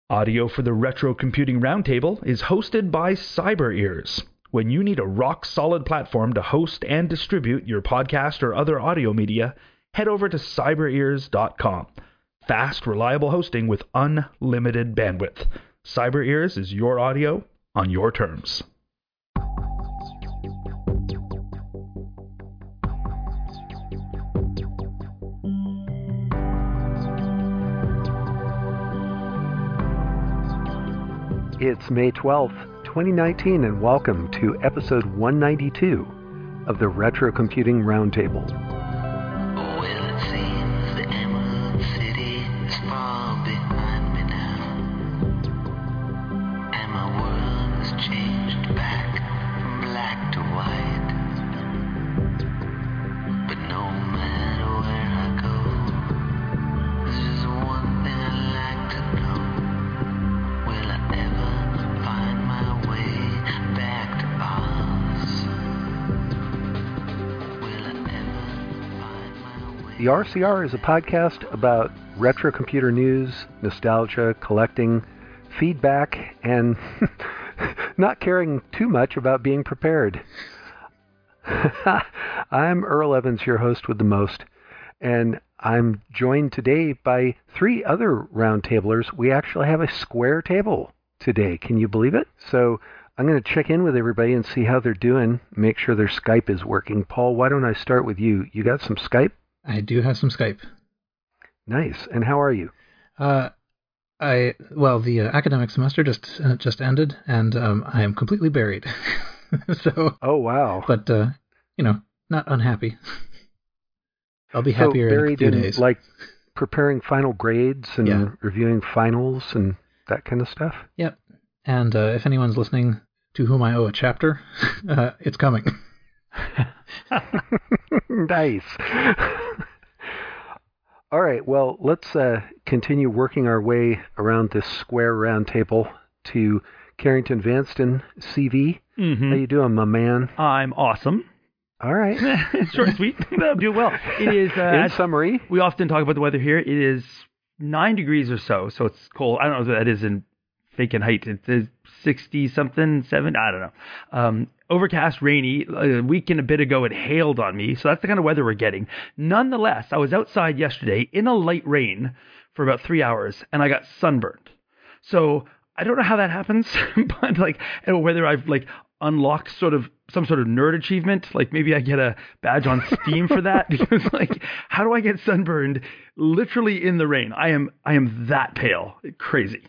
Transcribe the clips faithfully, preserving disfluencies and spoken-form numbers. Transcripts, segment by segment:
Audio for the Retro Computing Roundtable is hosted by CyberEars. When you need a rock-solid platform to host and distribute your podcast or other audio media, head over to cyber ears dot com. Fast, reliable hosting with unlimited bandwidth. CyberEars is your audio on your terms. It's May twelfth, twenty nineteen, and welcome to episode one ninety-two of the Retro Computing Roundtable. Well, it seems the Emerald City is far behind me now, and my world has changed back from black to white. But no matter where I go, there's just one thing I'd like to know. Will I ever find my way back to Oz? Will I ever find my way? The R C R is a podcast about retro computer news, nostalgia, collecting, feedback, and not caring too much about being prepared. I'm Earl Evans, your host with the most, and I'm joined today by three other roundtablers. We actually have a square table today. Can you believe it? So I'm going to check in with everybody and see how they're doing, make sure their Skype is working. Paul, why don't I start with you? You got some Skype? I do have some Skype. Nice. And how are you? Uh, I well, the uh, academic semester just uh, just ended, and um, I am completely buried. so, Oh, wow. but uh, you know, not unhappy. I'll be So happier in a buried few in, days. like, preparing final grades and Yeah. reviewing finals and that kind of stuff? Yep. And uh, if anyone's listening to whom I owe a chapter, uh, it's coming. Nice. All right, well, let's uh, continue working our way around this square round table to Carrington Vanston, C V. Mm-hmm. How you doing, my man? I'm awesome. All right. Short and sweet. I'm doing well. It is, uh, In as summary, we often talk about the weather here, it is nine degrees or so, so it's cold. I don't know what that is in Fahrenheit. It's sixty-something, seven, I don't know. Um, overcast, rainy. A week and a bit ago, it hailed on me, so that's the kind of weather we're getting. Nonetheless, I was outside yesterday in a light rain for about three hours, and I got sunburned. So I don't know how that happens, but like, and whether I've like unlocked sort of some sort of nerd achievement, like maybe I get a badge on Steam for that, because like, how do I get sunburned literally in the rain? I am I am that pale. Crazy.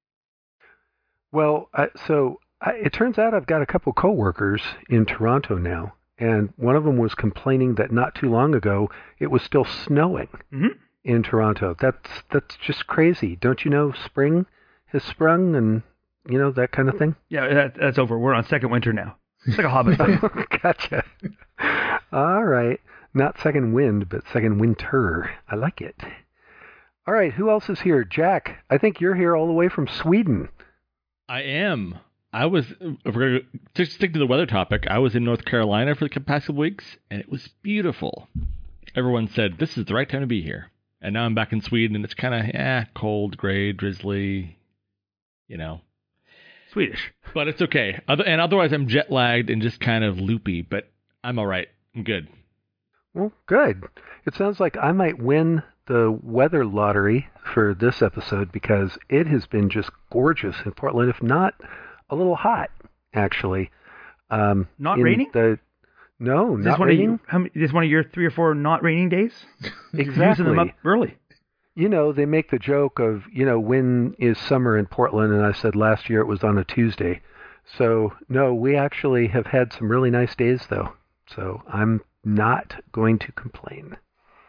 well, uh, so I, it turns out I've got a couple coworkers in Toronto now, and one of them was complaining that not too long ago it was still snowing Mm-hmm. in Toronto. That's that's just crazy. Don't you know spring has sprung and, you know, that kind of thing? Yeah, that, that's over. We're on second winter now. It's like a Hobbit thing. Gotcha. All right. Not second wind, but second winter. I like it. All right. Who else is here? Jack, I think you're here all the way from Sweden. I am. I was, if we're going to stick to the weather topic, I was in North Carolina for the past couple weeks, and it was beautiful. Everyone said, this is the right time to be here. And now I'm back in Sweden, and it's kind of, eh, cold, gray, drizzly, you know. Swedish. But it's okay. Other, and otherwise, I'm jet lagged and just kind of loopy, but I'm all right. I'm good. Well, good. It sounds like I might win the weather lottery for this episode because it has been just gorgeous in Portland, if not a little hot, actually. Um, Not in raining? The, no, Is not this one raining. Of you, how many, this one of your three or four not raining days? Exactly. Using them up early. You know, they make the joke of, you know, when is summer in Portland? And I said last year it was on a Tuesday. So, no, we actually have had some really nice days, though. So I'm not going to complain.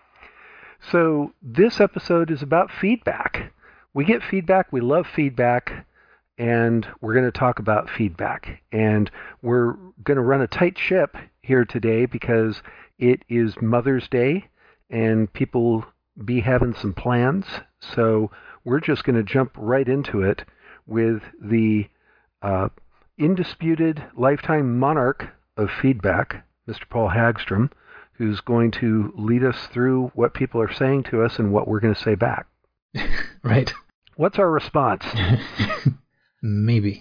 So this episode is about feedback. We get feedback. We love feedback. And we're going to talk about feedback. And we're going to run a tight ship here today because it is Mother's Day and people be having some plans. So we're just going to jump right into it with the uh, indisputed lifetime monarch of feedback, Mister Paul Hagstrom, who's going to lead us through what people are saying to us and what we're going to say back. Right. What's our response? Maybe.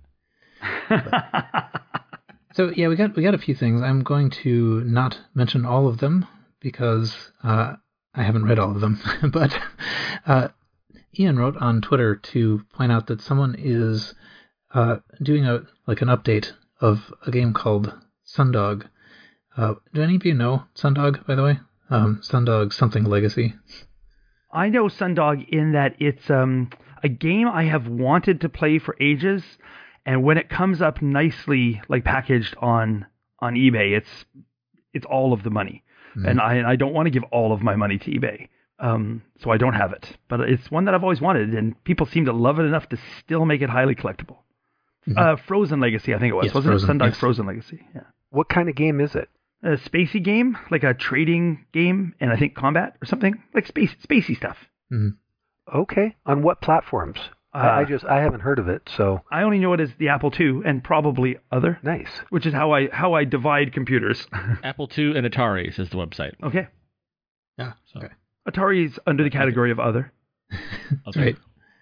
So yeah, we got we got a few things. I'm going to not mention all of them because uh, I haven't read all of them. But uh, Ian wrote on Twitter to point out that someone is uh, doing a like an update of a game called Sundog. Uh, do any of you know Sundog, by the way? Um, Sundog something Legacy. I know Sundog in that it's um, a game I have wanted to play for ages, and when it comes up nicely, like packaged on on eBay, it's it's all of the money, mm-hmm. and I and I don't want to give all of my money to eBay, um, so I don't have it. But it's one that I've always wanted, and people seem to love it enough to still make it highly collectible. Mm-hmm. Uh, Frozen Legacy, I think it was, yes, wasn't Frozen, it? Sundog yes. Frozen Legacy. Yeah. What kind of game is it? A spacey game, like a trading game, and I think combat or something, like space spacey stuff. Mm-hmm. Okay. On what platforms? Uh, I, I just I haven't heard of it, so I only know it as the Apple two and probably other. Nice. Which is how I how I divide computers. Apple two and Atari says the website. Okay. Yeah. So. Okay. Atari's under the category of other. Okay. Right.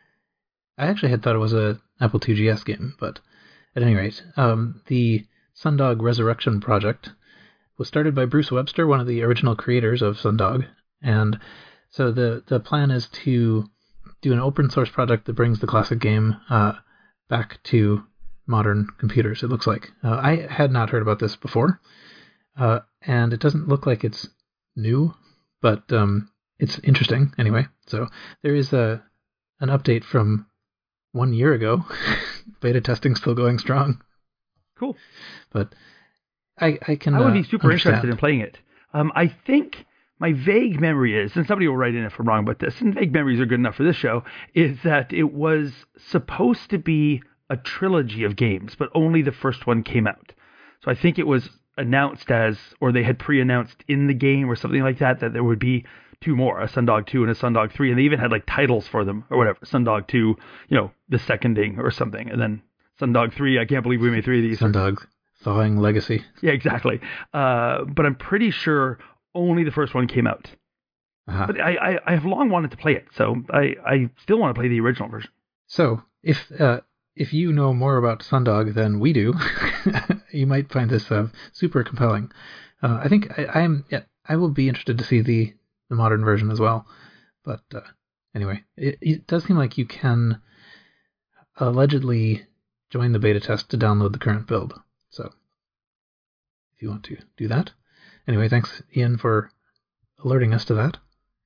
I actually had thought it was a Apple two G S game, but at any rate, um, the Sundog Resurrection project was started by Bruce Webster, one of the original creators of Sundog, and so the the plan is to do an open source project that brings the classic game uh, back to modern computers. It looks like uh, I had not heard about this before, uh, and it doesn't look like it's new, but um, it's interesting anyway. So there is a an update from one year ago. Beta testing still going strong. Cool. But I, I can. I would uh, be super understand. interested in playing it. Um, I think my vague memory is, and somebody will write in if I'm wrong about this, and vague memories are good enough for this show, is that it was supposed to be a trilogy of games, but only the first one came out. So I think it was announced as, or they had pre-announced in the game or something like that, that there would be two more, a Sundog two and a Sundog three, and they even had like titles for them or whatever. Sundog two, you know, the seconding or something, and then Sundog three, I can't believe we made three of these. Sundog Thawing Legacy. Yeah, exactly. Uh, but I'm pretty sure only the first one came out. Uh-huh. But I, I, I have long wanted to play it, so I, I still want to play the original version. So if uh, if you know more about Sundog than we do, you might find this uh, super compelling. Uh, I think I, I'm yeah, I will be interested to see the, the modern version as well. But uh, anyway, it, it does seem like you can allegedly join the beta test to download the current build. So if you want to do that. Anyway, thanks, Ian, for alerting us to that.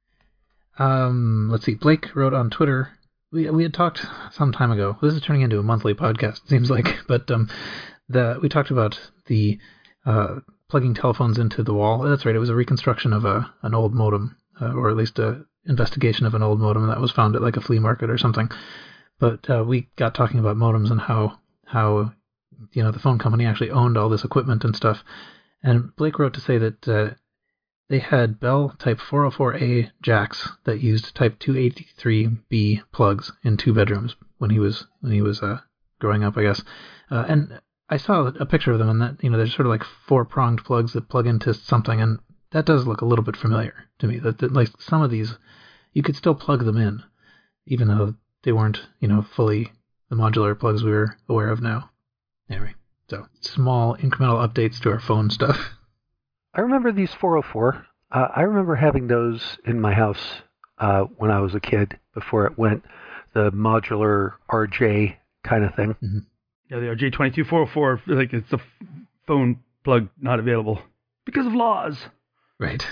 Um, let's see. Blake wrote on Twitter. We we had talked some time ago. This is turning into a monthly podcast, it seems like. But um, the we talked about the uh, plugging telephones into the wall. That's right. It was a reconstruction of a an old modem, uh, or at least a investigation of an old modem that was found at like a flea market or something. But uh, we got talking about modems and how how you know the phone company actually owned all this equipment and stuff. And Blake wrote to say that uh, they had Bell Type four oh four A jacks that used Type two eighty-three B plugs in two bedrooms when he was when he was uh, growing up, I guess. Uh, and I saw a picture of them, and that you know they're sort of like four pronged plugs that plug into something, and that does look a little bit familiar to me. That, that like some of these, you could still plug them in, even though they weren't you know fully the modular plugs we were aware of now. Anyway. So, small incremental updates to our phone stuff. I remember these four oh four. Uh, I remember having those in my house uh, when I was a kid before it went the modular R J kind of thing. Mm-hmm. Yeah, the R J twenty-two four oh four, like it's a phone plug not available because of laws. Right.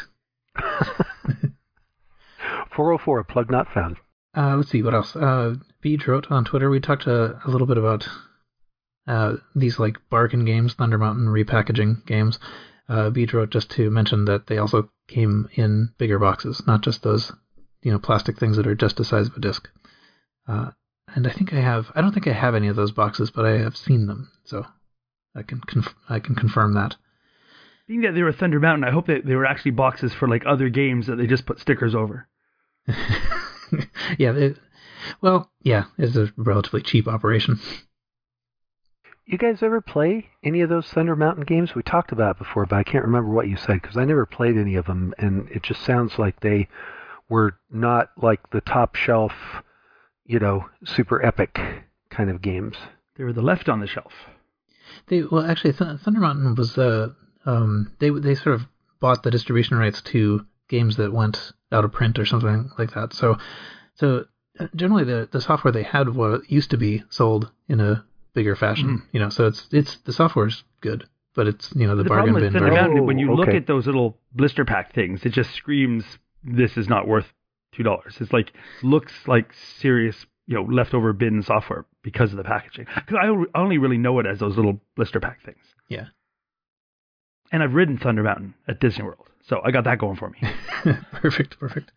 four oh four, plug not found. Uh, let's see, what else? Uh, Beej wrote on Twitter, we talked a, a little bit about Uh, these like bargain games, Thunder Mountain repackaging games. Uh, Beej wrote just to mention that they also came in bigger boxes, not just those, you know, plastic things that are just the size of a disc. Uh, and I think I have, I don't think I have any of those boxes, but I have seen them, so I can conf- I can confirm that. Being that they were Thunder Mountain, I hope that they were actually boxes for like other games that they just put stickers over. yeah, it, well, yeah, it's a relatively cheap operation. You guys ever play any of those Thunder Mountain games? We talked about it before, but I can't remember what you said because I never played any of them, and it just sounds like they were not like the top shelf, you know, super epic kind of games. They were the left on the shelf. They well, actually, Th- Thunder Mountain was uh, um, they they sort of bought the distribution rights to games that went out of print or something like that. So, so generally, the the software they had what used to be sold in a bigger fashion. Mm-hmm. You know, so it's it's the software's good, but it's you know the, The bargain problem bin with Thunder version. Mountain, when you Oh, look okay. at those little blister pack things, it just screams, "This is not worth two dollars." It's like looks like serious, you know, leftover bin software because of the packaging. Because I o- only really know it as those little blister pack things. Yeah. And I've ridden Thunder Mountain at Disney World, so I got that going for me. Perfect, perfect.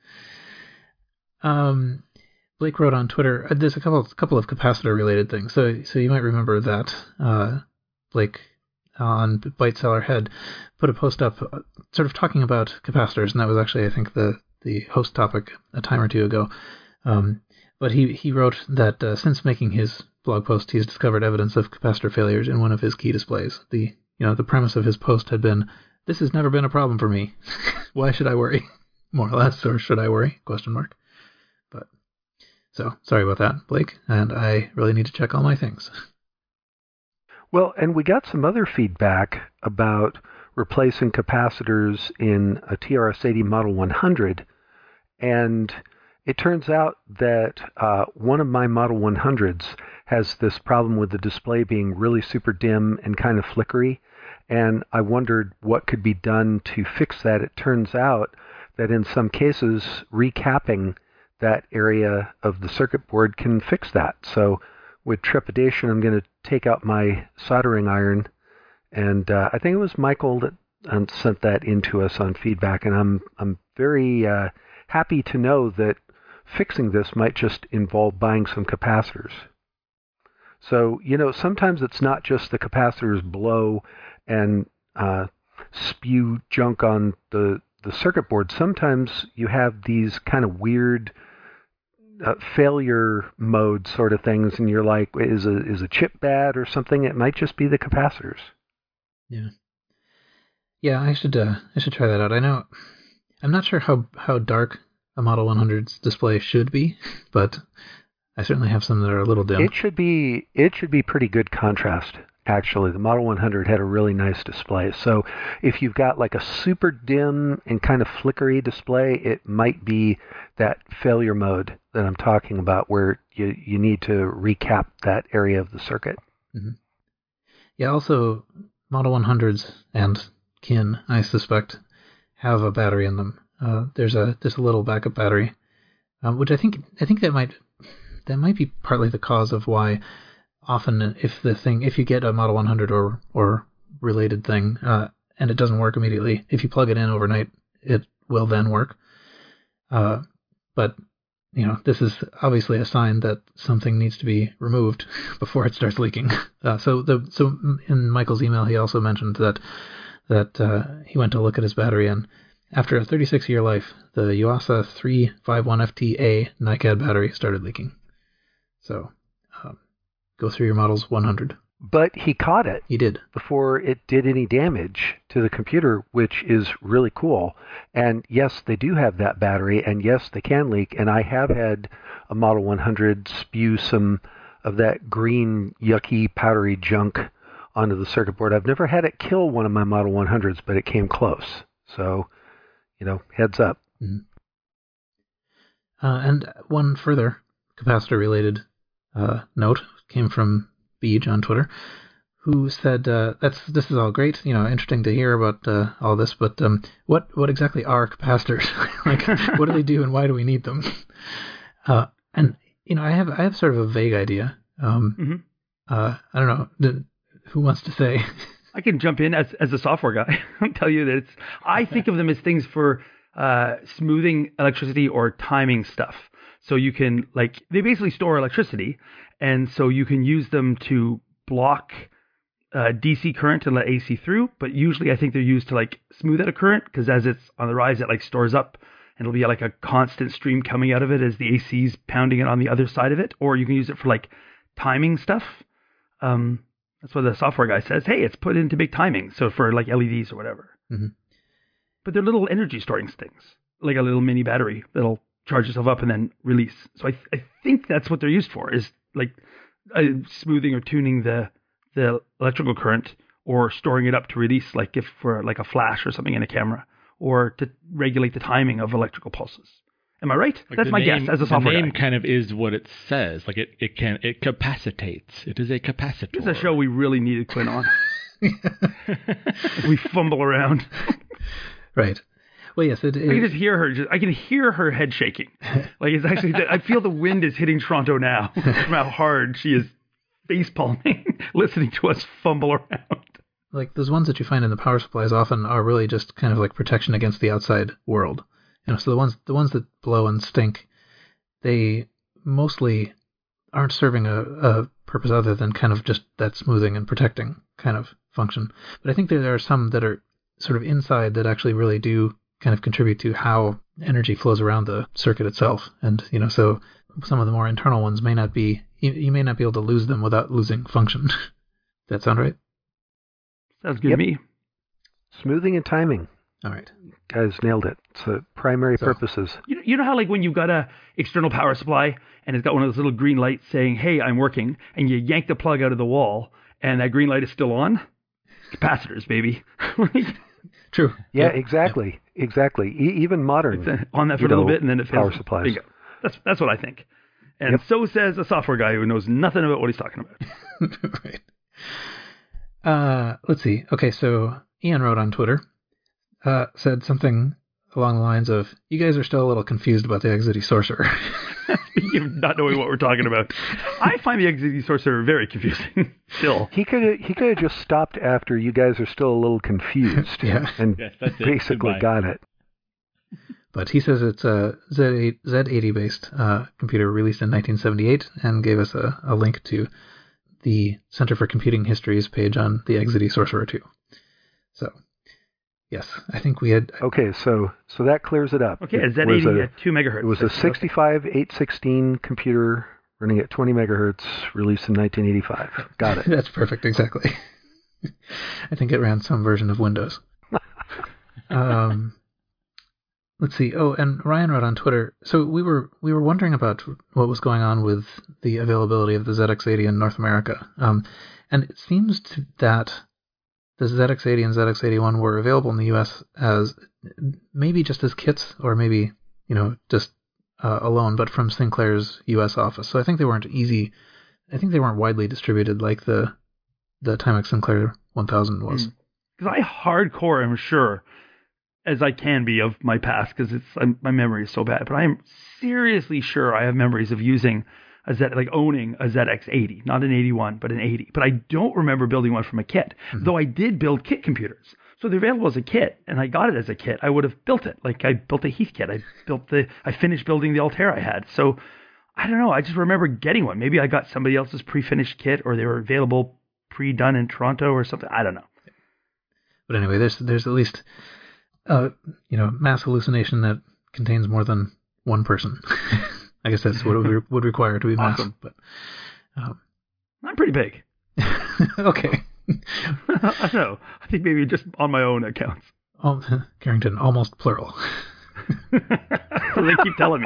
Um, Blake wrote on Twitter. Uh, there's a couple, couple of capacitor-related things. So, so you might remember that uh, Blake on Byte Seller had put a post up, uh, sort of talking about capacitors, and that was actually, I think, the the host topic a time or two ago. Um, but he he wrote that uh, since making his blog post, he's discovered evidence of capacitor failures in one of his key displays. The you know the premise of his post had been, "This has never been a problem for me. Why should I worry?" More or less, or should I worry? Question mark. But so sorry about that, Blake. And I really need to check all my things. Well, and we got some other feedback about replacing capacitors in a T R S eighty Model one hundred, and it turns out that uh, one of my Model one hundreds has this problem with the display being really super dim and kind of flickery, and I wondered what could be done to fix that. It turns out that in some cases, recapping that area of the circuit board can fix that. So with trepidation, I'm going to take out my soldering iron, and uh, I think it was Michael that um, sent that in to us on feedback, and I'm I'm very uh, happy to know that fixing this might just involve buying some capacitors. So, you know, sometimes it's not just the capacitors blow and uh, spew junk on the, the circuit board. Sometimes you have these kind of weird Uh, failure mode sort of things, and you're like, is a is a chip bad or something? It might just be the capacitors. Yeah. Yeah, I should uh, I should try that out. I know I'm not sure how, how dark a Model one hundred's display should be, but I certainly have some that are a little dim. It should be it should be pretty good contrast. Actually, the Model one hundred had a really nice display. So if you've got like a super dim and kind of flickery display, it might be that failure mode that I'm talking about, where you, you need to recap that area of the circuit. Mm-hmm. Yeah, also, Model one hundreds and kin, I suspect, have a battery in them. Uh, there's a there's a little backup battery, um, which I think I think that might that might be partly the cause of why often if the thing if you get a Model one hundred or or related thing uh, and it doesn't work immediately, if you plug it in overnight, it will then work. Uh, but you know, this is obviously a sign that something needs to be removed before it starts leaking. Uh, so the so in Michael's email, he also mentioned that that uh, he went to look at his battery, and after a thirty-six year life, the Yuasa three fifty-one F T A NiCad battery started leaking. So um, go through your Model's one hundred. But he caught it He did. before it did any damage to the computer, which is really cool. And yes, they do have that battery, and yes, they can leak. And I have had a Model one hundred spew some of that green, yucky, powdery junk onto the circuit board. I've never had it kill one of my Model one hundreds, but it came close. So, you know, heads up. Mm-hmm. Uh, and one further capacitor-related uh, note came from Beej on Twitter, who said, uh, "That's this is all great, you know, interesting to hear about uh, all this, but um, what what exactly are capacitors? Like, what do they do, and why do we need them?" Uh, and you know, I have I have sort of a vague idea. Um, Mm-hmm. uh, I don't know. The, who wants to say? I can jump in as as a software guy and tell you that it's. I think of them as things for uh, smoothing electricity or timing stuff. So you can like they basically store electricity, and so you can use them to block uh, D C current and let A C through. But usually, I think they're used to like smooth out a current because as it's on the rise, it like stores up, and it'll be like a constant stream coming out of it as the A C's pounding it on the other side of it. Or you can use it for like timing stuff. Um, That's what the software guy says. Hey, it's put into big timing, so for like L E Ds or whatever. Mm-hmm. But they're little energy storing things, like a little mini battery that'll charge itself up and then release. So I I think that's what they're used for, is like uh, smoothing or tuning the the electrical current, or storing it up to release, like if for like a flash or something in a camera, or to regulate the timing of electrical pulses. Am I right? Like That's the my name, guess as a software The name guy. kind of is what it says. Like it, it can it capacitates. It is a capacitor. It's a show we really needed Quinn on. We fumble around. Right. Well, yes, it, I can it just hear her. Just, I can hear her head shaking. Like it's actually. I feel the wind is hitting Toronto now from how hard she is face palming, listening to us fumble around. like those ones that you find in the power supplies often are really just kind of like protection against the outside world. You know, so the ones the ones that blow and stink, they mostly aren't serving a, a purpose other than kind of just that smoothing and protecting kind of function. But I think that there are some that are sort of inside that actually really do kind of contribute to how energy flows around the circuit itself. And, you know, so some of the more internal ones may not be, you, you may not be able to lose them without losing function. Does that sound right? Sounds good Yep. to me. Smoothing and timing. All right. Guys nailed it. It's the primary So- purposes. You know, you know how like when you've got a external power supply and it's got one of those little green lights saying, "Hey, I'm working," and you yank the plug out of the wall and that green light is still on? Capacitors, baby. True. Yeah, Yep. exactly. Exactly. E- even modern. It's on that for you a little know, bit and then it power fails. supplies. Bingo. That's that's what I think. And Yep. so says a software guy who knows nothing about what he's talking about. Right. Uh, let's see. Okay, so Ian wrote on Twitter, uh, said something along the lines of, "You guys are still a little confused about the Exity Sorcerer." Speaking of not knowing what we're talking about, I find the Exity Sorcerer very confusing still. He could have he could have just stopped after "you guys are still a little confused" Yeah. and Yes, that's it. basically Goodbye. got it. But he says it's a Z eight, Z eighty based uh, computer released in nineteen seventy-eight, and gave us a, a link to the Center for Computing History's page on the Exity Sorcerer two. So, yes, I think we had. Okay, so so that clears it up. Okay, It a Z was eighty a- at two megahertz. It was a sixty-five eight sixteen computer running at twenty megahertz, released in nineteen eighty-five. Got it. That's perfect, exactly. I think it ran some version of Windows. um, let's see. Oh, and Ryan wrote on Twitter. So we were we were wondering about what was going on with the availability of the Z X eighty in North America. Um, and it seems to, that the Z X eighty and Z X eighty-one were available in the U S as maybe just as kits, or maybe, you know, just uh, alone, but from Sinclair's U S office. So I think they weren't easy. I think they weren't widely distributed like the the Timex Sinclair one thousand was. Because I hardcore am sure, as I can be, of my past, because it's I'm, my memory is so bad. But I am seriously sure I have memories of using a Z, like owning a Z X eighty, not an eighty-one, but an eighty. But I don't remember building one from a kit, Mhm. though I did build kit computers. So they're available as a kit, and I got it as a kit. I would have built it. Like I built a Heath kit. I built the. I finished building the Altair I had. So I don't know. I just remember getting one. Maybe I got somebody else's pre-finished kit, or they were available pre-done in Toronto or something. I don't know. But anyway, there's there's at least uh you know mass hallucination that contains more than one person. I guess that's what it would, would require to be mass. Awesome. But um, I'm pretty big. okay. I don't know. I think maybe just on my own accounts. Al- Carrington, almost plural. So they keep telling me.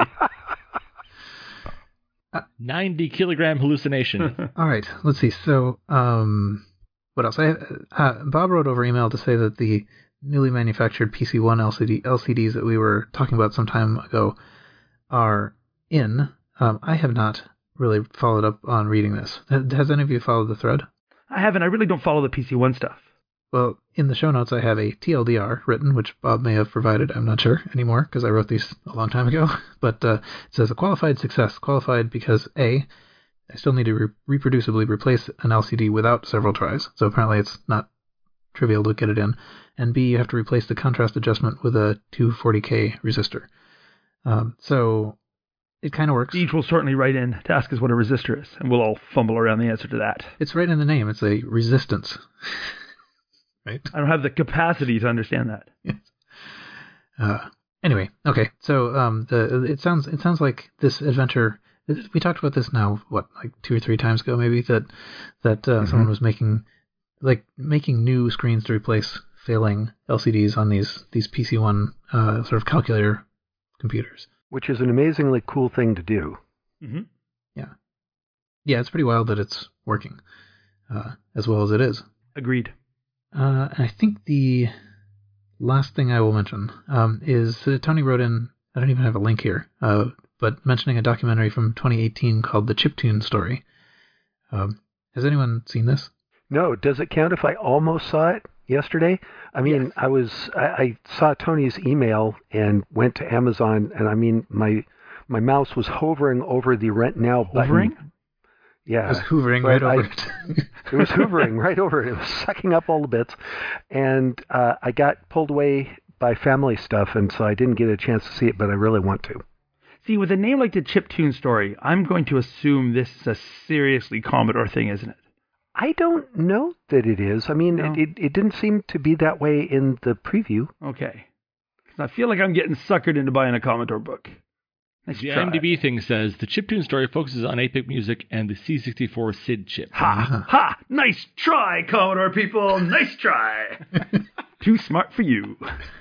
ninety kilogram hallucination. All right, let's see. So, um, what else? I uh, Bob wrote over email to say that the newly manufactured P C one L C D L C Ds that we were talking about some time ago are in. Um, I have not really followed up on reading this. Has any of you followed the thread? I haven't. I really don't follow the P C one stuff. Well, in the show notes, I have a T L D R written, which Bob may have provided. I'm not sure anymore because I wrote these a long time ago. But uh, it says a qualified success. Qualified because A, I still need to re- reproducibly replace an L C D without several tries. So apparently it's not trivial to get it in. And B, you have to replace the contrast adjustment with a two forty K resistor. Um, so it kind of works. Deej will certainly write in to ask us what a resistor is, and we'll all fumble around the answer to that. It's right in the name. It's a resistance. Right? I don't have the capacity to understand that. Uh, anyway, okay. So um, the it sounds it sounds like this adventure. We talked about this now, what, like two or three times ago, maybe that that uh, Mhm. someone was making like making new screens to replace failing L C Ds on these these P C one uh, sort of calculator computers. which is an amazingly cool thing to do. Mm-hmm. Yeah. Yeah, it's pretty wild that it's working uh, as well as it is. Agreed. Uh, and I think the last thing I will mention um, is uh, Tony wrote in, I don't even have a link here, uh, but mentioning a documentary from twenty eighteen called The Chiptune Story. Um, has anyone seen this? No, does it count if I almost saw it yesterday? I mean, Yes. I was I, I saw Tony's email and went to Amazon, and I mean, my my mouse was hovering over the Rent Now button. Hovering? Yeah, I was hoovering but right over I- it. it was hoovering right over it. It was sucking up all the bits, and uh, I got pulled away by family stuff, and so I didn't get a chance to see it, but I really want to. See, with a name like the Chiptune Story, I'm going to assume this is a seriously Commodore thing, isn't it? I don't know that it is. I mean, No. it, it, it didn't seem to be that way in the preview. Okay. 'Cause I feel like I'm getting suckered into buying a Commodore book. Nice The try. IMDb thing says the chiptune story focuses on eight bit music and the C sixty-four S I D chip. Ha! Ha! Nice try, Commodore people! Nice try! Too smart for you.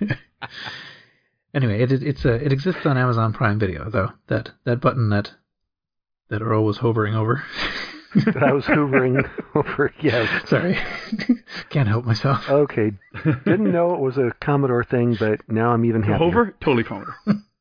Anyway, it it's a, it exists on Amazon Prime Video, though. That that button that that Earl was hovering over. That I was hoovering over. Yes. Sorry. Can't help myself. Okay. Didn't know it was a Commodore thing, but now I'm even happier. Hover? Totally Commodore.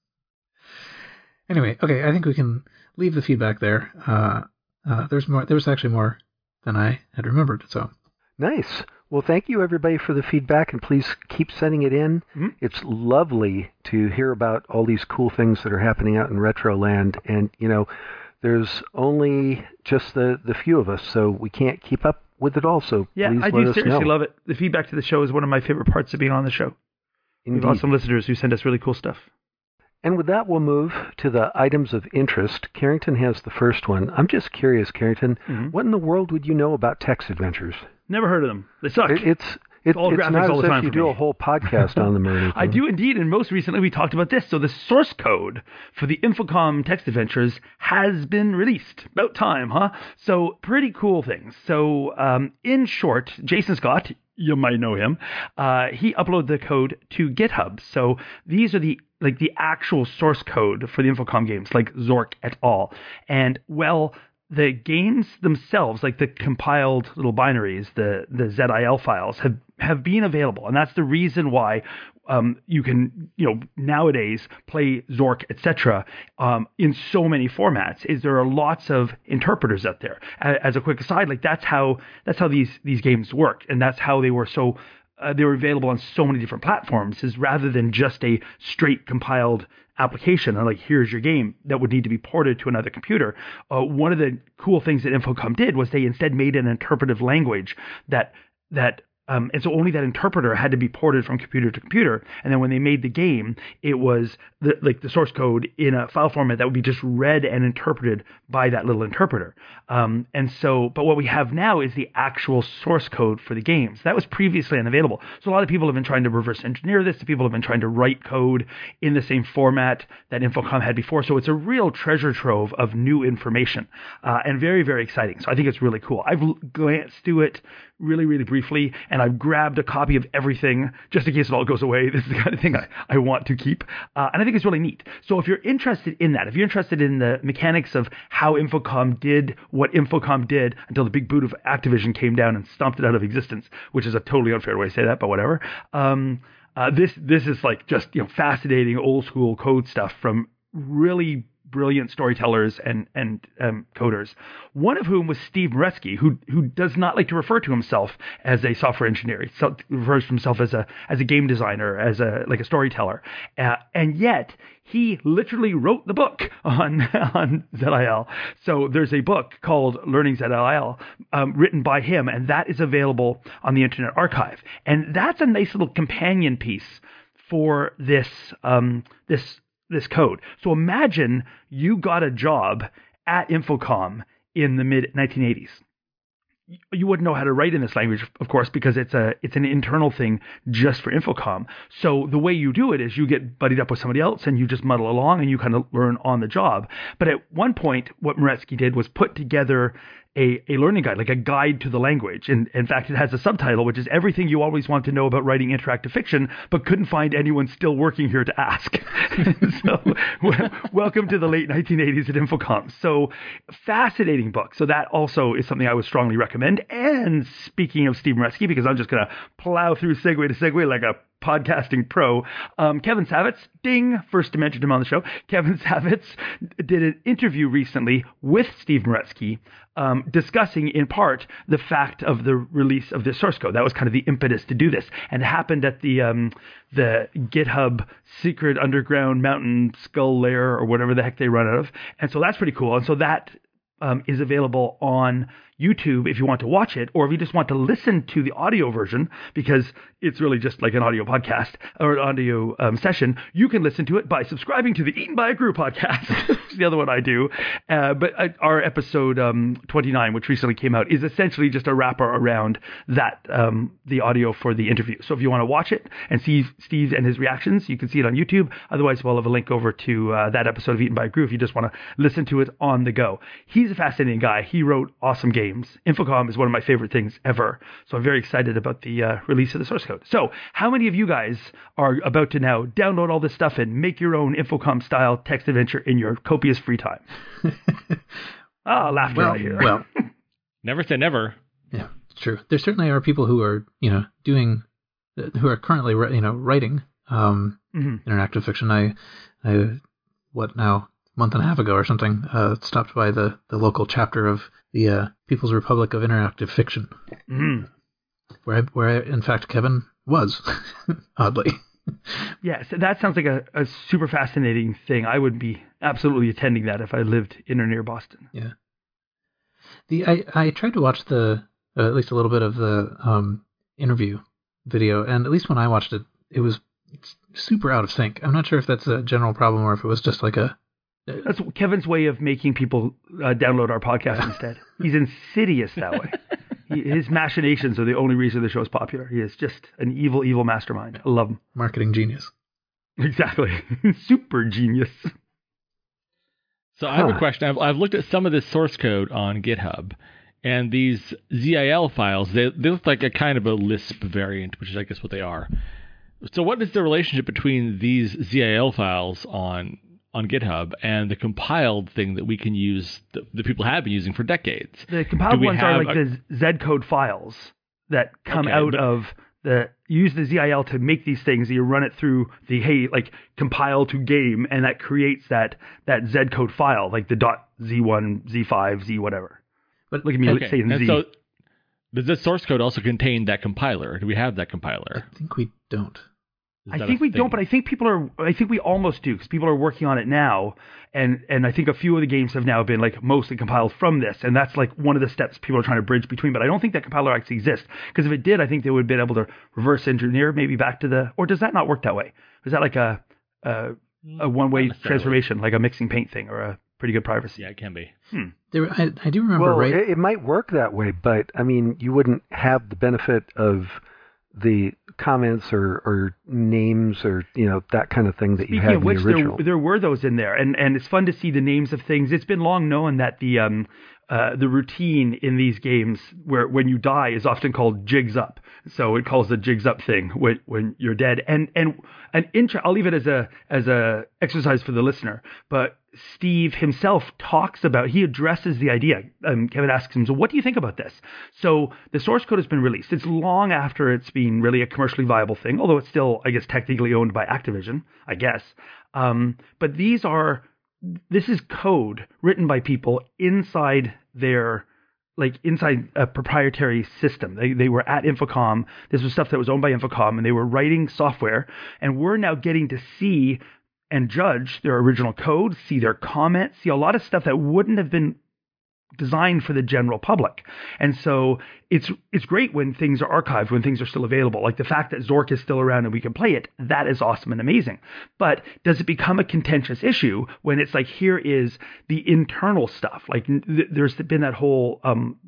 Anyway, okay, I think we can leave the feedback there. Uh, uh, there's more. There was actually more than I had remembered. So Nice. Well, thank you, everybody, for the feedback, and please keep sending it in. Mhm. It's lovely to hear about all these cool things that are happening out in Retroland, and, you know, there's only just the, the few of us, so we can't keep up with it all, so Yeah, please I let do us seriously know. love it. The feedback to the show is one of my favorite parts of being on the show. We have Indeed. awesome listeners who send us really cool stuff. And with that, we'll move to the items of interest. Carrington has the first one. I'm just curious, Carrington, Mhm. what in the world would you know about Text Adventures? Never heard of them. They suck. It, it's it, all it's graphics not all as the time if you for do me. a whole podcast on them or anything. I do indeed, and most recently we talked about this. So the source code for the Infocom Text Adventures has been released. About time, huh? So pretty cool things. So um, in short, Jason Scott, you might know him, uh, he uploaded the code to GitHub. So these are the like the actual source code for the Infocom games, like Zork et al. And well, the games themselves, like the compiled little binaries, the the Z I L files, have, have been available. And that's the reason why um, you can, you know, nowadays play Zork, et cetera, um, in so many formats, is there are lots of interpreters out there. A- As a quick aside, like that's how that's how these these games worked, and that's how they were so uh, they were available on so many different platforms, is rather than just a straight compiled application and like here's your game that would need to be ported to another computer. Uh, one of the cool things that Infocom did was they instead made an interpretive language that that um, and so only that interpreter had to be ported from computer to computer. And then when they made the game, it was the, like the source code in a file format that would be just read and interpreted by that little interpreter. Um, and so, but what we have now is the actual source code for the games. That was previously unavailable. So a lot of people have been trying to reverse engineer this. People have been trying to write code in the same format that Infocom had before. So it's a real treasure trove of new information uh, and very, very exciting. So I think it's really cool. I've l- glanced through it really, really briefly, and I've grabbed a copy of everything just in case it all goes away. This is the kind of thing I, I want to keep. Uh, and I think it's really neat. So if you're interested in that, if you're interested in the mechanics of how Infocom did what Infocom did until the big boot of Activision came down and stomped it out of existence, which is a totally unfair way to say that, but whatever. Um, uh, this this is like just, you know, fascinating old school code stuff from really brilliant storytellers and and um, coders. One of whom was Steve Moretsky, who who does not like to refer to himself as a software engineer. He so, refers to himself as a as a game designer, as a like a storyteller, uh, and yet he literally wrote the book on on Z I L. So there's a book called Learning Z I L um, written by him, and that is available on the Internet Archive. And that's a nice little companion piece for this um, this. this code. So imagine you got a job at Infocom in the mid nineteen eighties. You wouldn't know how to write in this language, of course, because it's a it's an internal thing just for Infocom. So the way you do it is you get buddied up with somebody else and you just muddle along and you kind of learn on the job. But at one point, what Moretsky did was put together a, a learning guide, like a guide to the language. And in fact, it has a subtitle, which is everything you always want to know about writing interactive fiction, but couldn't find anyone still working here to ask. So w- welcome to the late nineteen eighties at Infocom. So fascinating book. So that also is something I would strongly recommend. And speaking of Steve Meretzky, because I'm just going to plow through segue to segue like a podcasting pro, um, Kevin Savitz, ding, first to mention him on the show. Kevin Savitz did an interview recently with Steve Meretzky, um, discussing in part the fact of the release of this source code. That was kind of the impetus to do this, and it happened at the um, the GitHub secret underground mountain skull lair or whatever the heck they run out of. And so that's pretty cool. And so that um, is available on YouTube if you want to watch it, or if you just want to listen to the audio version, because it's really just like an audio podcast or an audio um, session, you can listen to it by subscribing to the Eaten by a Crew podcast. It's the other one I do. Uh, but uh, our episode um, twenty-nine, which recently came out, is essentially just a wrapper around that, um, the audio for the interview. So if you want to watch it and see Steve and his reactions, you can see it on YouTube. Otherwise, we'll have a link over to uh, that episode of Eaten by a Crew if you just want to listen to it on the go. He's a fascinating guy. He wrote awesome games. Infocom is one of my favorite things ever. So I'm very excited about the uh, release of the source code. So how many of you guys are about to now download all this stuff and make your own Infocom style text adventure in your copious free time? Ah, laughter well, right here. well, Never say never. yeah, it's true. There certainly are people who are, you know, doing, who are currently, you know, writing um, Mhm. interactive fiction. I, I, what now, a month and a half ago or something, uh, stopped by the, the local chapter of the uh, People's Republic of Interactive Fiction, Mhm. where I, where I, in fact, Kevin was, oddly. Yes, that sounds like a, a super fascinating thing. I would be absolutely attending that if I lived in or near Boston. Yeah. The I, I tried to watch the uh, at least a little bit of the um, interview video, and at least when I watched it, it was super out of sync. I'm not sure if that's a general problem or if it was just like a. That's Kevin's way of making people uh, download our podcast instead. He's insidious that way. He, his machinations are the only reason the show's popular. He is just an evil, evil mastermind. I love him. Marketing genius. Exactly. Super genius. So I have Huh. a question. I've, I've looked at some of this source code on GitHub, and these Z I L files, they, they look like a kind of a Lisp variant, which is, I guess, what they are. So what is the relationship between these Z I L files on on GitHub and the compiled thing that we can use, that, that people have been using for decades? The compiled Do we ones are have like a- the Z code files that come Okay, out but- of the, you use the Z I L to make these things. You run it through the, hey, like compile to game, and that creates that, that Z code file, like the dot Z one, Z five, Z whatever. But Look at me Okay, saying and Z. so does this source code also contain that compiler? Do we have that compiler? I think we don't. Is I that think a we don't, thing? but I think people are. I think we almost do because people are working on it now, and and I think a few of the games have now been like mostly compiled from this, and that's like one of the steps people are trying to bridge between. But I don't think that compiler actually exists, because if it did, I think they would have been able to reverse engineer maybe back to the. Or does that not work that way? Is that like a a, a one way Not necessarily. transformation, like a mixing paint thing, or a pretty good privacy? Yeah, it can be. There, I, I do remember Well, right. it, it might work that way, but I mean, you wouldn't have the benefit of the comments or, or names or you know that kind of thing that you Speaking had of in which, the there, original. there were those in there, and and it's fun to see the names of things. It's been long known that the um uh, the routine in these games, where when you die, is often called jigs up. So it calls the jigs up thing when when you're dead. And and an intro. I'll leave it as a as a exercise for the listener. But Steve himself talks about, he addresses the idea. Um, Kevin asks him, so what do you think about this? So the source code has been released. It's long after it's been really a commercially viable thing, although it's still, I guess, technically owned by Activision, I guess. Um, but these are, this is code written by people inside their, like inside a proprietary system. They they were at Infocom. This was stuff that was owned by Infocom, and they were writing software, and we're now getting to see and judge their original code, see their comments, see a lot of stuff that wouldn't have been designed for the general public. And so it's it's great when things are archived, when things are still available. Like the fact that Zork is still around and we can play it, that is awesome and amazing. But does it become a contentious issue when it's like, here is the internal stuff? Like th- there's been that whole um,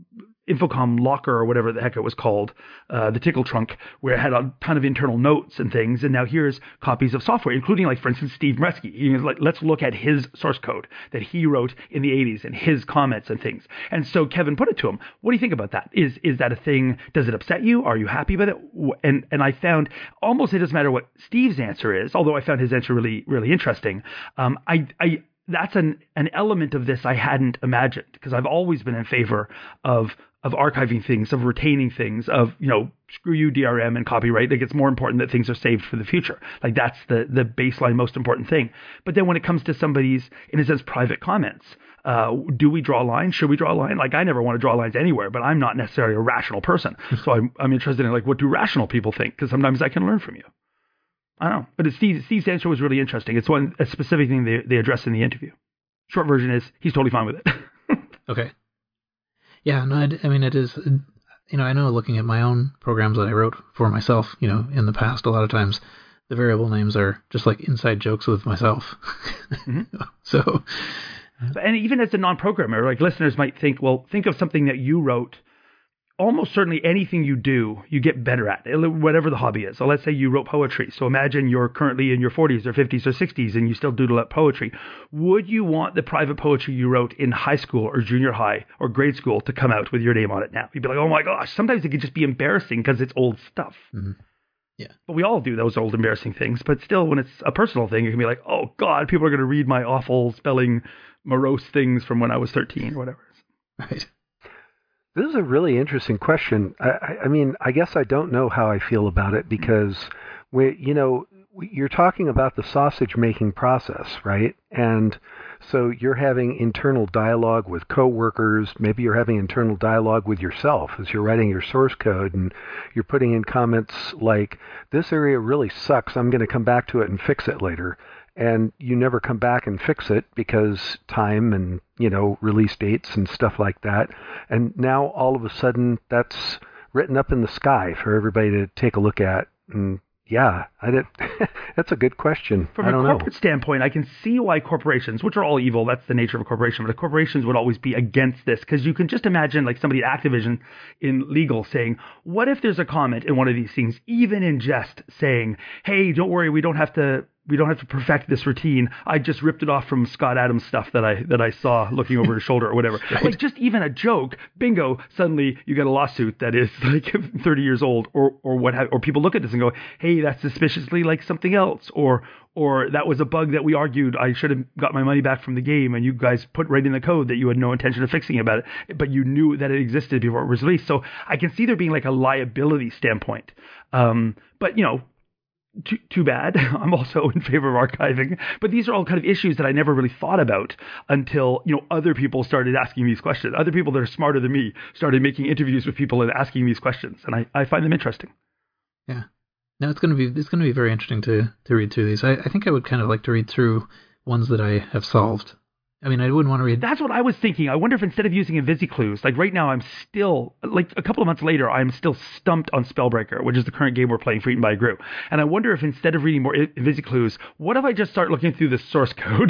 Infocom Locker or whatever the heck it was called, uh, the Tickle Trunk, where it had a ton of internal notes and things. And now here's copies of software, including, like, for instance, Steve Mresky. He was like, let's look at his source code that he wrote in the eighties and his comments and things. And so Kevin put it to him, what do you think about that? Is is that a thing? Does it upset you? Are you happy with it? And and I found almost it doesn't matter what Steve's answer is, although I found his answer really, really interesting. Um, I, I that's an, an element of this I hadn't imagined, because I've always been in favor of of archiving things, of retaining things, of, you know, screw you D R M and copyright. Like, it's more important that things are saved for the future. Like, that's the the baseline most important thing. But then when it comes to somebody's, in a sense, private comments, uh, do we draw a line? Should we draw a line? Like, I never want to draw lines anywhere, but I'm not necessarily a rational person. So I'm, I'm interested in, like, what do rational people think? Because sometimes I can learn from you. I don't know. But Steve, Steve's answer was really interesting. It's one a specific thing they, they addressed in the interview. Short version is he's totally fine with it. Okay. Yeah, no, I, I mean, it is, you know, I know looking at my own programs that I wrote for myself, you know, in the past, a lot of times the variable names are just like inside jokes with myself. Mm-hmm. So. And even as a non-programmer, like, listeners might think, well, think of something that you wrote. Almost certainly anything you do, you get better at, whatever the hobby is. So let's say you wrote poetry. So imagine you're currently in your forties or fifties or sixties and you still doodle up poetry. Would you want the private poetry you wrote in high school or junior high or grade school to come out with your name on it now? You'd be like, oh my gosh, sometimes it can just be embarrassing because it's old stuff. Mm-hmm. Yeah. But we all do those old embarrassing things. But still, when it's a personal thing, it can be like, oh God, people are going to read my awful spelling morose things from when I was thirteen or whatever. Right. This is a really interesting question. I, I, I mean, I guess I don't know how I feel about it, because we, you know, you're talking about the sausage making process, right? And so you're having internal dialogue with coworkers. Maybe you're having internal dialogue with yourself as you're writing your source code, and you're putting in comments like, this area really sucks. I'm going to come back to it and fix it later. And you never come back and fix it because time and, you know, release dates and stuff like that. And now all of a sudden that's written up in the sky for everybody to take a look at. And yeah, I did. That's a good question. From I a don't corporate know. standpoint, I can see why corporations, which are all evil, that's the nature of a corporation, but corporations would always be against this, because you can just imagine like somebody at Activision in legal saying, what if there's a comment in one of these things, even in jest, saying, hey, don't worry, we don't have to we don't have to perfect this routine. I just ripped it off from Scott Adams stuff that I that I saw looking over his shoulder or whatever. Right. Like, just even a joke, bingo, suddenly you get a lawsuit that is like thirty years old, or or what have, or people look at this and go, hey, that's suspiciously like something else, or or that was a bug that we argued I should have got my money back from the game, and you guys put right in the code that you had no intention of fixing about it, but you knew that it existed before it was released. So I can see there being like a liability standpoint. Um, but, you know, Too, too bad. I'm also in favor of archiving, but these are all kind of issues that I never really thought about until, you know, other people started asking these questions. Other people that are smarter than me started making interviews with people and asking these questions, and I, I find them interesting. Yeah. No, it's going to be it's going to be very interesting to, to read through these. I, I think I would kind of like to read through ones that I have solved. I mean, I wouldn't want to read... That's what I was thinking. I wonder if instead of using InvisiClues, like right now I'm still, like a couple of months later, I'm still stumped on Spellbreaker, which is the current game we're playing for Eaten by a Group. And I wonder if instead of reading more InvisiClues, what if I just start looking through the source code?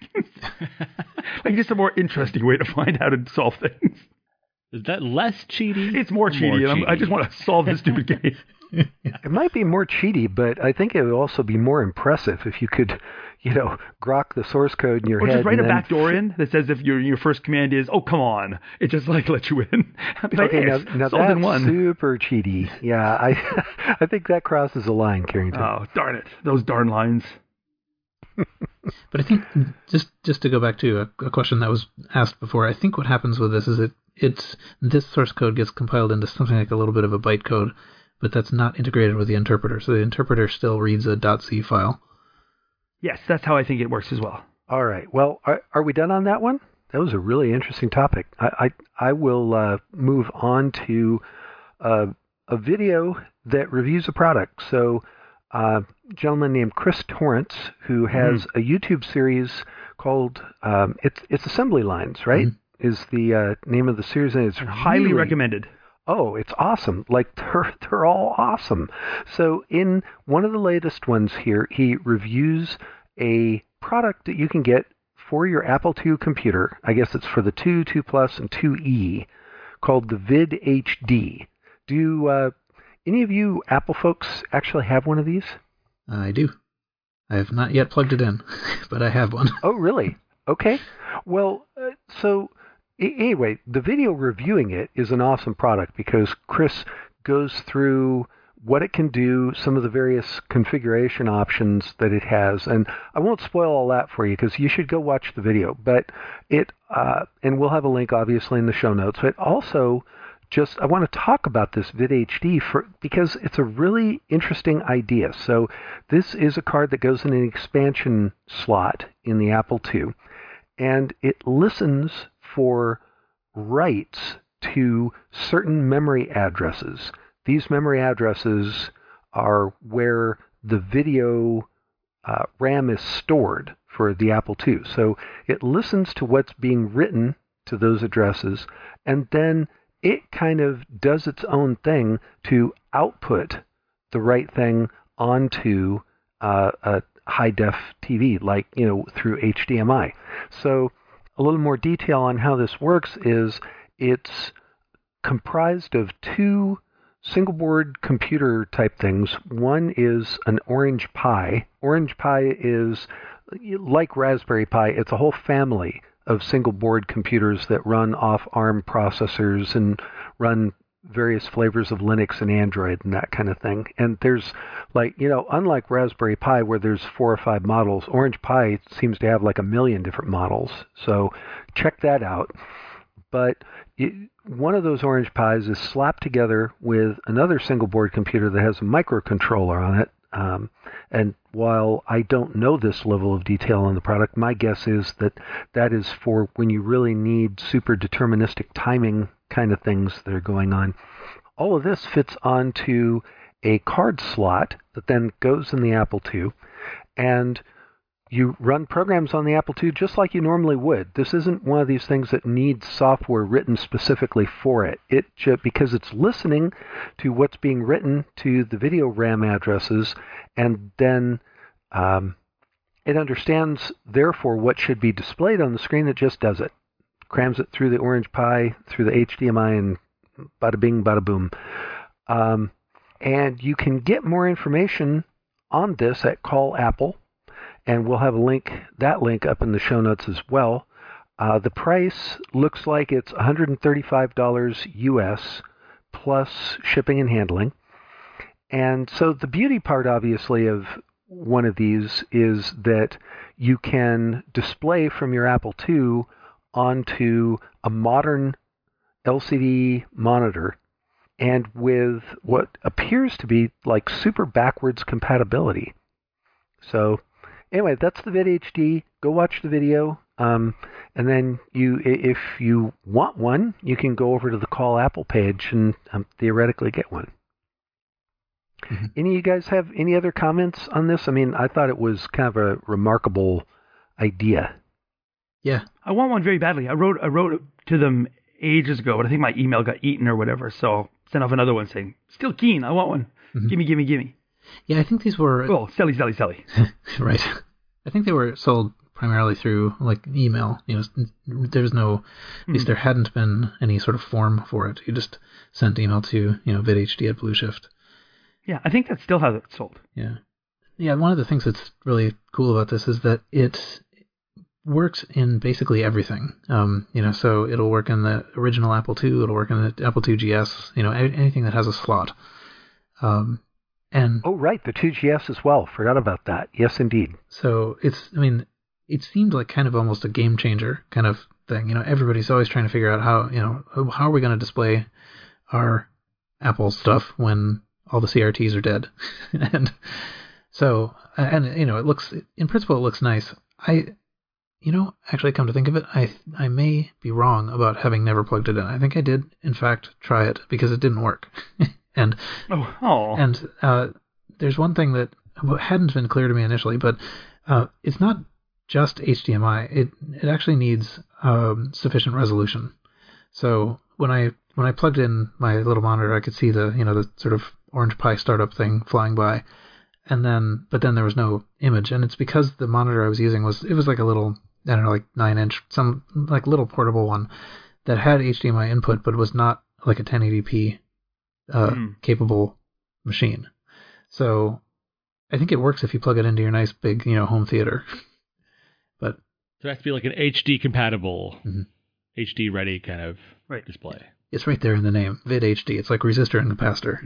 Like, just a more interesting way to find how to solve things. Is that less cheaty? It's more cheaty. More and I'm, I just want to solve this stupid game. It might be more cheaty, but I think it would also be more impressive if you could, you know, grok the source code in your or head. Or just write a then... backdoor in that says if your your first command is, oh, come on. It just, like, lets you in. I'd be like, okay, hey, now, now solved that's in one. super cheaty. Yeah, I I think that crosses a line, Carrington. Oh, darn it. Those darn lines. But I think, just just to go back to a, a question that was asked before, I think what happens with this is it it's this source code gets compiled into something like a little bit of a bytecode, but that's not integrated with the interpreter. So the interpreter still reads a .c file. Yes, that's how I think it works as well. All right. Well, are, are we done on that one? That was a really interesting topic. I I, I will uh, move on to uh, a video that reviews a product. So uh, a gentleman named Chris Torrance, who has mm-hmm. a YouTube series called um, it's it's Assembly Lines, right? Mm-hmm. Is the uh, name of the series, and it's highly really, recommended. Oh, it's awesome. Like, they're, they're all awesome. So in one of the latest ones here, he reviews a product that you can get for your Apple two computer. I guess it's for the two, two Plus, and two E, called the Vid H D. Do uh, any of you Apple folks actually have one of these? I do. I have not yet plugged it in, but I have one. Oh, really? Okay. Well, uh, so a- anyway, the video reviewing it is an awesome product because Chris goes through what it can do, some of the various configuration options that it has. And I won't spoil all that for you because you should go watch the video. But it, uh, and we'll have a link obviously in the show notes, but also just, I want to talk about this Vid H D for, because it's a really interesting idea. So this is a card that goes in an expansion slot in the Apple two, and it listens for writes to certain memory addresses. These memory addresses are where the video uh, RAM is stored for the Apple two. So it listens to what's being written to those addresses, and then it kind of does its own thing to output the right thing onto uh, a high-def T V, like, you know, through H D M I. So a little more detail on how this works is it's comprised of two single board computer type things. One is an Orange Pi. Orange Pi is like Raspberry Pi. It's a whole family of single board computers that run off ARM processors and run various flavors of Linux and Android and that kind of thing. And there's like, you know, unlike Raspberry Pi where there's four or five models, Orange Pi seems to have like a million different models. So check that out. But it, one of those Orange Pis is slapped together with another single board computer that has a microcontroller on it. Um, and while I don't know this level of detail on the product, my guess is that that is for when you really need super deterministic timing kind of things that are going on. All of this fits onto a card slot that then goes in the Apple two, and you run programs on the Apple two just like you normally would. This isn't one of these things that needs software written specifically for it. It just, because it's listening to what's being written to the video RAM addresses, and then um, it understands, therefore, what should be displayed on the screen. It just does it. Crams it through the Orange Pi, through the H D M I, and bada bing, bada boom. Um, and you can get more information on this at Call Apple. And we'll have a link, that link up in the show notes as well. Uh, the price looks like it's one hundred thirty-five dollars U S plus shipping and handling. And so the beauty part, obviously, of one of these is that you can display from your Apple two onto a modern L C D monitor, and with what appears to be like super backwards compatibility. So anyway, that's the Vid H D. Go watch the video. Um, and then you, if you want one, you can go over to the Call Apple page and um, theoretically get one. Mm-hmm. Any of you guys have any other comments on this? I mean, I thought it was kind of a remarkable idea. Yeah. I want one very badly. I wrote I wrote to them ages ago, but I think my email got eaten or whatever, so sent off another one saying, still keen, I want one. Mm-hmm. Gimme, gimme, gimme. Yeah, I think these were... Oh, selly, selly, selly. Right. I think they were sold primarily through, like, email. You know, there's no... At least there hadn't been any sort of form for it. You just sent email to, you know, vidhd at Blueshift. Yeah, I think that's still how it's sold. Yeah. Yeah, one of the things that's really cool about this is that it works in basically everything. Um, you know, so it'll work in the original Apple two, it'll work in the Apple two G S, you know, anything that has a slot. Um, and oh, right, the two G S as well. Forgot about that. Yes, indeed. So it's, I mean, it seemed like kind of almost a game changer kind of thing. You know, everybody's always trying to figure out how, you know, how are we going to display our Apple stuff when all the C R Ts are dead. And so, and, you know, it looks, in principle, it looks nice. I, you know, actually come to think of it, I I may be wrong about having never plugged it in. I think I did, in fact, try it because it didn't work. and oh, oh. and uh, there's one thing that hadn't been clear to me initially, but uh, it's not just H D M I. It it actually needs um, sufficient resolution. So when I when I plugged in my little monitor, I could see the you know the sort of Orange Pi startup thing flying by, and then but then there was no image, and it's because the monitor I was using was it was like a little I don't know like nine inch some like little portable one that had H D M I input, but was not like a ten eighty p uh, Mm. capable machine. So I think it works if you plug it into your nice big, you know, home theater. But So it has to be like an H D compatible, Mhm. H D ready kind of Right. display. it's right there in the name, VidHD. It's like resistor and capacitor.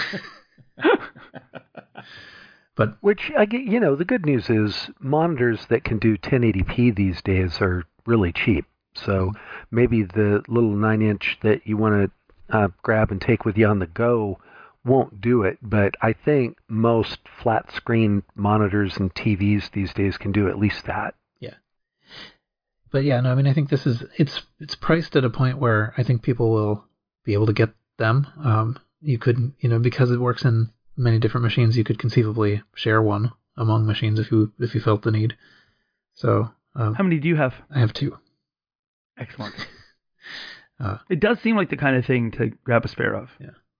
But Which, I get, you know, the good news is monitors that can do ten eighty p these days are really cheap. So maybe the little nine inch that you want to uh, grab and take with you on the go won't do it. But I think most flat screen monitors and T Vs these days can do at least that. But yeah, no, I mean, I think this is, it's it's priced at a point where I think people will be able to get them. Um, you could, you know, because it works in many different machines, you could conceivably share one among machines if you if you felt the need. So um, How many do you have? I have two. Excellent. Uh, It does seem like the kind of thing to grab a spare of.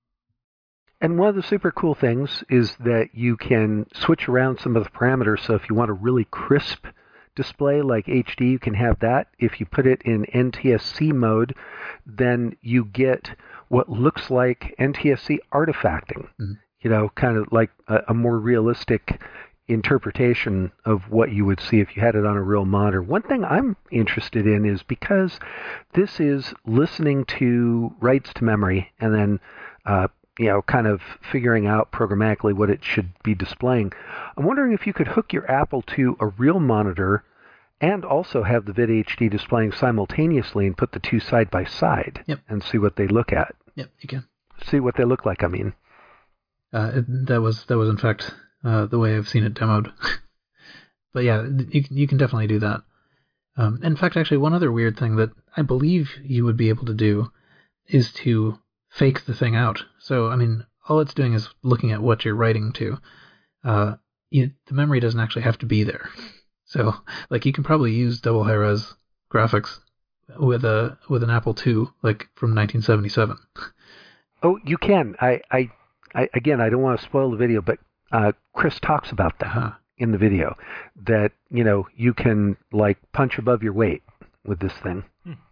And one of the super cool things is that you can switch around some of the parameters. So if you want a really crisp display like H D, you can have that. If you put it in N T S C mode, then you get what looks like N T S C artifacting. Mhm. You know, kind of like a, a more realistic interpretation of what you would see if you had it on a real monitor. One thing I'm interested in is because this is listening to writes to memory and then uh, you know, kind of figuring out programmatically what it should be displaying. I'm wondering if you could hook your Apple to a real monitor and also have the VidHD displaying simultaneously and put the two side by side Yep. and see what they look at. Yep, you can. See what they look like, I mean. Uh, it, that was that was in fact uh, the way I've seen it demoed. But yeah, you you can definitely do that. Um, in fact, actually, one other weird thing that I believe you would be able to do is to fake the thing out. So, I mean, all it's doing is looking at what you're writing to. Uh, you, the memory doesn't actually have to be there. So, like, you can probably use double high res graphics with a with an Apple two, like from nineteen seventy-seven. Oh, you can. I, I, I again, I don't want to spoil the video, but uh, Chris talks about that Uh-huh. in the video. That, you know, you can like punch above your weight with this thing.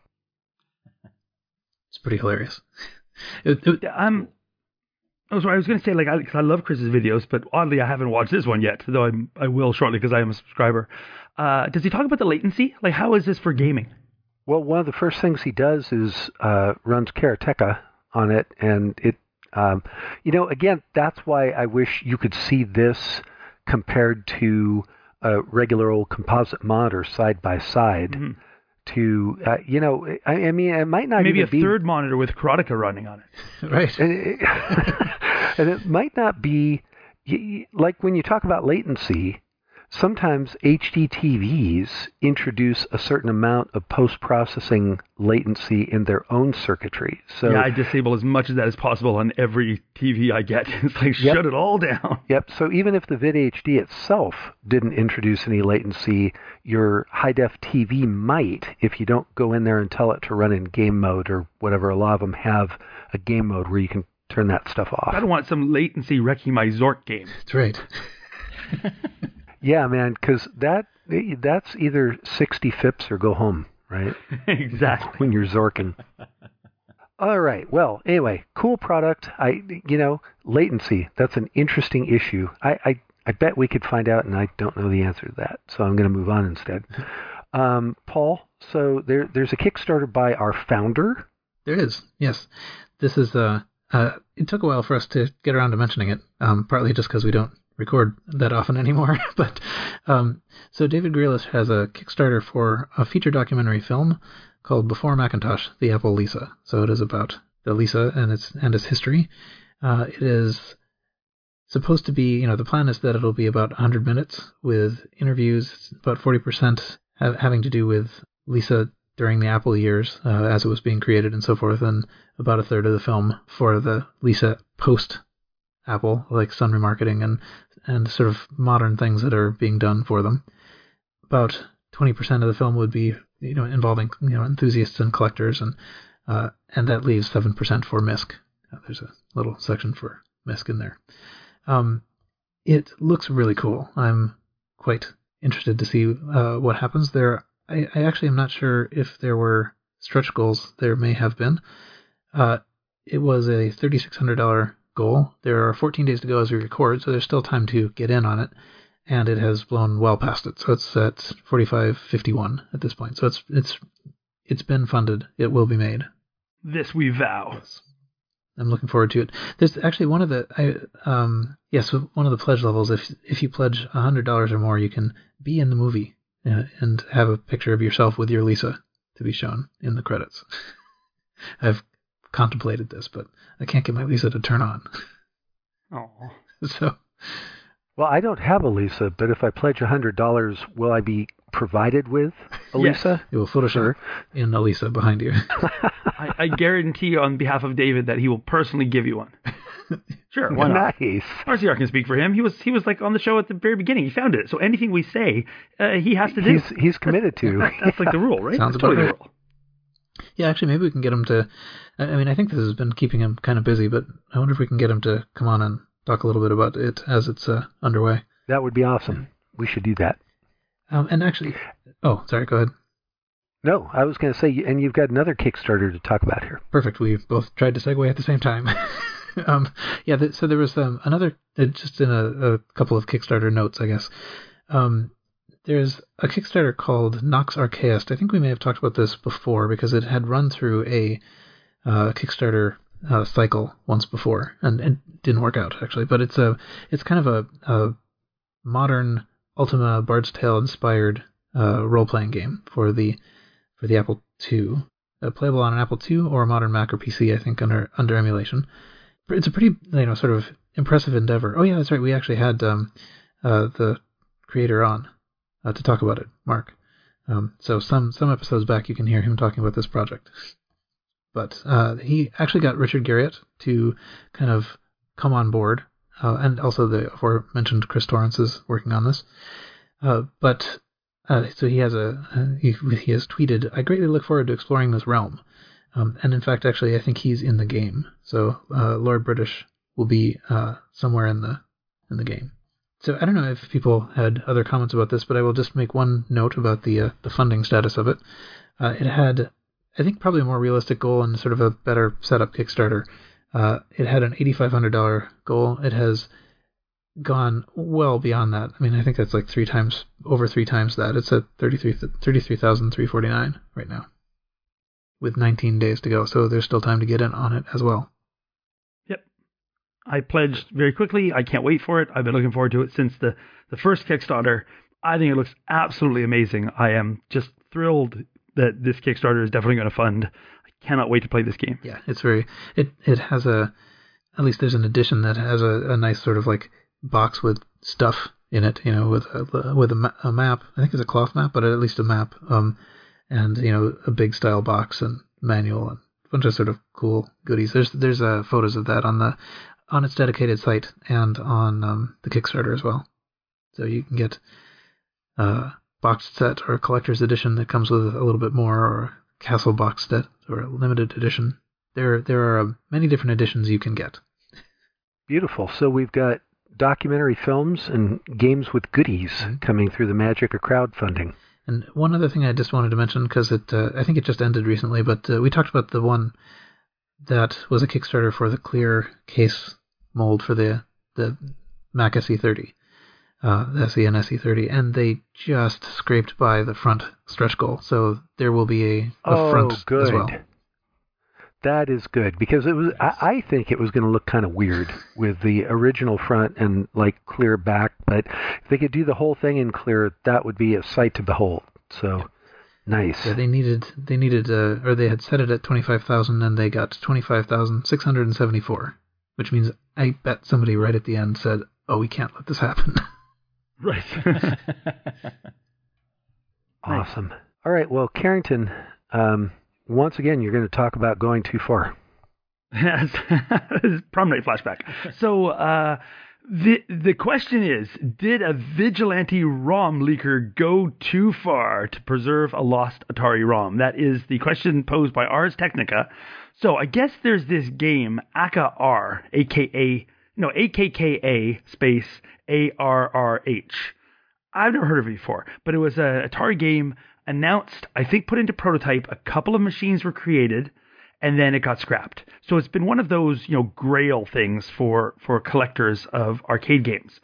It's pretty hilarious. It, it, Yeah, I'm. Oh, sorry. I was going to say, like, I, 'cause I love Chris's videos, but oddly, I haven't watched this one yet, though I'm, I will shortly because I am a subscriber. Uh, does he talk about the latency? Like, how is this for gaming? Well, one of the first things he does is uh, runs Karateka on it, and it, um, you know, again, that's why I wish you could see this compared to a regular old composite monitor side by side. Mhm. To uh, you know, I, I mean, it might not Maybe a even be third monitor with Karateka running on it. right. and it, and it might not be y- y- like when you talk about latency. Sometimes H D T Vs introduce a certain amount of post-processing latency in their own circuitry. So, Yeah, I disable as much of that as possible on every T V I get. It's like, Yep. shut it all down. yep. So even if the VidHD itself didn't introduce any latency, your high-def T V might if you don't go in there and tell it to run in game mode or whatever. A lot of them have a game mode where you can turn that stuff off. I don't want some latency wrecking my Zork game. That's right. Yeah, man, because that that's either sixty F I P S or go home, right? Exactly. When you're zorking. All right. Well, anyway, cool product. I, you know, latency. That's an interesting issue. I, I, I bet we could find out, and I don't know the answer to that. So I'm going to move on instead. Um, Paul. So there, there's a Kickstarter by our founder. There is, yes. This is, uh, uh, it took a while for us to get around to mentioning it, um, partly just because we don't record that often anymore. But um, so David Grealish has a Kickstarter for a feature documentary film called Before Macintosh, the Apple Lisa. So it is about the Lisa and its and its history. Uh, it is supposed to be, you know, the plan is that it'll be about one hundred minutes with interviews, about forty percent ha- having to do with Lisa during the Apple years uh, as it was being created and so forth, and about a third of the film for the Lisa post Apple, like sun remarketing and and sort of modern things that are being done for them. About twenty percent of the film would be, you know, involving, you know, enthusiasts and collectors, and uh, and that leaves seven percent for M I S C. Uh, there's a little section for M I S C in there. Um, it looks really cool. I'm quite interested to see uh, what happens there. I, I actually am not sure if there were stretch goals there may have been. Uh, it was a thirty-six hundred dollars goal. There are fourteen days to go as we record, so there's still time to get in on it. And it has blown well past it. So it's at forty-five fifty-one at this point. So it's it's it's been funded. It will be made. This we vow. Yes. I'm looking forward to it. There's actually one of the I um yes one of the pledge levels. If if you pledge a hundred dollars or more, you can be in the movie uh, and have a picture of yourself with your Lisa to be shown in the credits. I've contemplated this, but I can't get my Lisa to turn on. Oh. So. Well, I don't have a Lisa, but if I pledge a hundred dollars, will I be provided with a Yes. Lisa? It will Photoshop Sure. in a Lisa behind you. I, I guarantee on behalf of David that he will personally give you one. Sure, why not? Nice. R C R can speak for him. He was he was like on the show at the very beginning. He found it. So anything we say, uh, he has to do. He's he's committed to. That- that's like the rule, right? Sounds That's totally about the rule. Yeah, actually, maybe we can get him to. I I mean, I think this has been keeping him kind of busy, but I wonder if we can get him to come on and talk a little bit about it as it's uh, underway. That would be awesome. We should do that. Um, and actually, oh, sorry, go ahead. No, I was going to say, and you've got another Kickstarter to talk about here. Perfect. We both tried to segue at the same time. um, yeah, th- so there was um, another, uh, just in a, a couple of Kickstarter notes, I guess. Um, there's a Kickstarter called Nox Archaeist. I think we may have talked about this before because it had run through a uh, Kickstarter uh, cycle once before, and it didn't work out actually. But it's a, it's kind of a, a modern Ultima Bard's Tale inspired uh, role-playing game for the for the Apple two, uh, playable on an Apple two or a modern Mac or P C, I think, under under emulation. It's a pretty, you know, sort of impressive endeavor. Oh yeah, that's right. We actually had um, uh, the creator on uh, to talk about it, Mark. Um, so some some episodes back, you can hear him talking about this project. But uh, he actually got Richard Garriott to kind of come on board. Uh, and also the aforementioned Chris Torrance is working on this. Uh, but uh, so he has a uh, he, he has tweeted, "I greatly look forward to exploring this realm." Um, and in fact, actually, I think he's in the game. So uh, Lord British will be uh, somewhere in the in the game. So I don't know if people had other comments about this, but I will just make one note about the uh, the funding status of it. Uh, it had, I think, probably a more realistic goal and sort of a better setup Kickstarter. Uh, it had an eighty-five hundred dollars goal. It has gone well beyond that. I mean, I think that's like three times, over three times that. It's at thirty-three thousand three hundred forty-nine right now, with nineteen days to go. So there's still time to get in on it as well. Yep. I pledged very quickly. I can't wait for it. I've been looking forward to it since the, the first Kickstarter. I think it looks absolutely amazing. I am just thrilled that this Kickstarter is definitely going to fund. Cannot wait to play this game. Yeah, it's very, it, it has a, at least there's an edition that has a, a nice sort of like box with stuff in it, you know, with a, with a, ma- a map. I think it's a cloth map, but at least a map. Um, and, you know, a big style box and manual and a bunch of sort of cool goodies. There's, there's uh, photos of that on the, on its dedicated site and on um, the Kickstarter as well. So you can get a boxed set or a collector's edition that comes with a little bit more, or Castle box set or a limited edition. There there are uh, many different editions you can get. Beautiful. So we've got documentary films and games with goodies Mm-hmm. coming through the magic of crowdfunding. And one other thing I just wanted to mention, because it uh, I think it just ended recently, but uh, we talked about the one that was a Kickstarter for the clear case mold for the the Mac S E thirty. Uh, the S E and S E thirty, and they just scraped by the front stretch goal. So there will be a, a oh, front good. as well. That is good, because it was. I, I think it was going to look kind of weird with the original front and like clear back, but if they could do the whole thing in clear, that would be a sight to behold. So Yeah. nice. Yeah, they needed they needed uh, or they had set it at twenty-five thousand, and they got twenty-five thousand six hundred seventy-four, which means I bet somebody right at the end said, "Oh, we can't let this happen." Right. Awesome. All right. Well, Carrington, um, once again, you're going to talk about going too far. Yes. Prom night flashback. So uh, the the question is, did a vigilante ROM leaker go too far to preserve a lost Atari ROM? That is the question posed by Ars Technica. So I guess there's this game, A K A R, A K A, no, A K K A space A R R H. I've never heard of it before, but it was an Atari game, announced, I think put into prototype, a couple of machines were created, and then it got scrapped. So it's been one of those, you know, grail things for, for collectors of arcade games.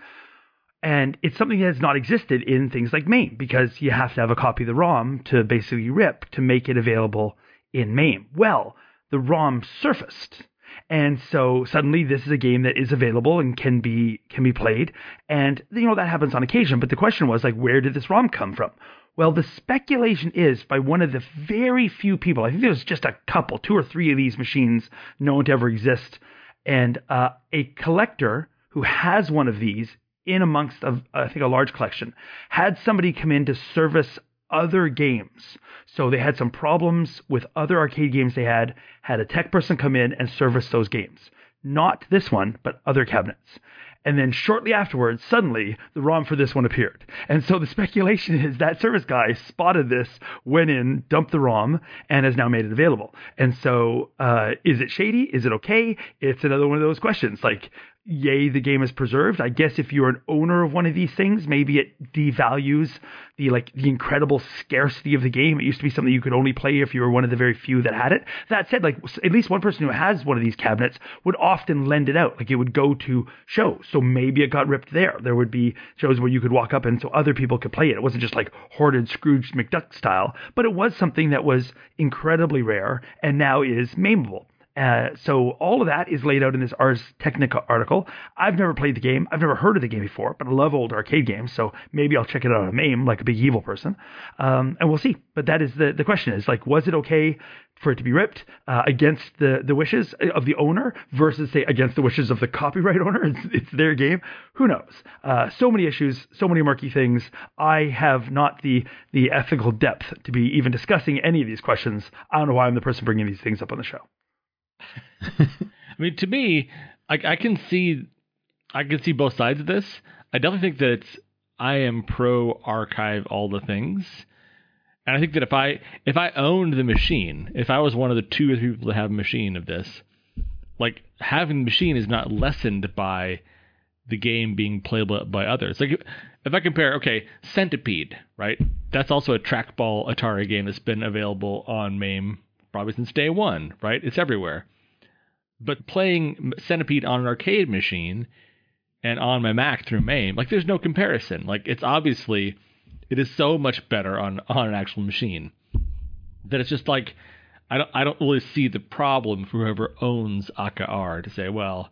And it's something that has not existed in things like MAME, because you have to have a copy of the ROM to basically rip to make it available in MAME. Well, the ROM surfaced. And so suddenly this is a game that is available and can be can be played. And, you know, that happens on occasion. But the question was, like, where did this ROM come from? Well, the speculation is by one of the very few people. I think there's just a couple, two or three of these machines known to ever exist. And uh, a collector who has one of these in amongst, a, I think, a large collection, had somebody come in to service other games. So they had some problems with other arcade games they had, had a tech person come in and service those games. Not this one, but other cabinets. And then shortly afterwards, suddenly, the ROM for this one appeared. And so the speculation is that service guy spotted this, went in, dumped the ROM, and has now made it available. And so uh, is it shady? Is it okay? It's another one of those questions. Like, yay, the game is preserved. I guess if you're an owner of one of these things, maybe it devalues the like the incredible scarcity of the game. It used to be something you could only play if you were one of the very few that had it. That said, like at least one person who has one of these cabinets would often lend it out. Like it would go to shows. So maybe it got ripped there. There would be shows where you could walk up and so other people could play it. It wasn't just like hoarded Scrooge McDuck style, but it was something that was incredibly rare and now is mameable. Uh, so all of that is laid out in this Ars Technica article. I've never played the game. I've never heard of the game before, but I love old arcade games, so maybe I'll check it out on MAME like a big evil person, um, and we'll see. But that is the, the question is, like, was it okay for it to be ripped uh, against the, the wishes of the owner versus, say, against the wishes of the copyright owner? It's, it's their game. Who knows? Uh, so many issues, so many murky things. I have not the the ethical depth to be even discussing any of these questions. I don't know why I'm the person bringing these things up on the show. I mean, to me, I, I can see, I can see both sides of this. I definitely think that it's, I am pro archive all the things, and I think that if I if I owned the machine, if I was one of the two or three people to have a machine of this, like having the machine is not lessened by the game being playable by others. Like if, if I compare, okay, Centipede, right? That's also a trackball Atari game that's been available on MAME probably since day one, right? It's everywhere. But playing Centipede on an arcade machine and on my Mac through MAME, like there's no comparison. Like it's obviously, it is so much better on, on an actual machine that it's just like, I don't I don't really see the problem for whoever owns A K A R to say, well,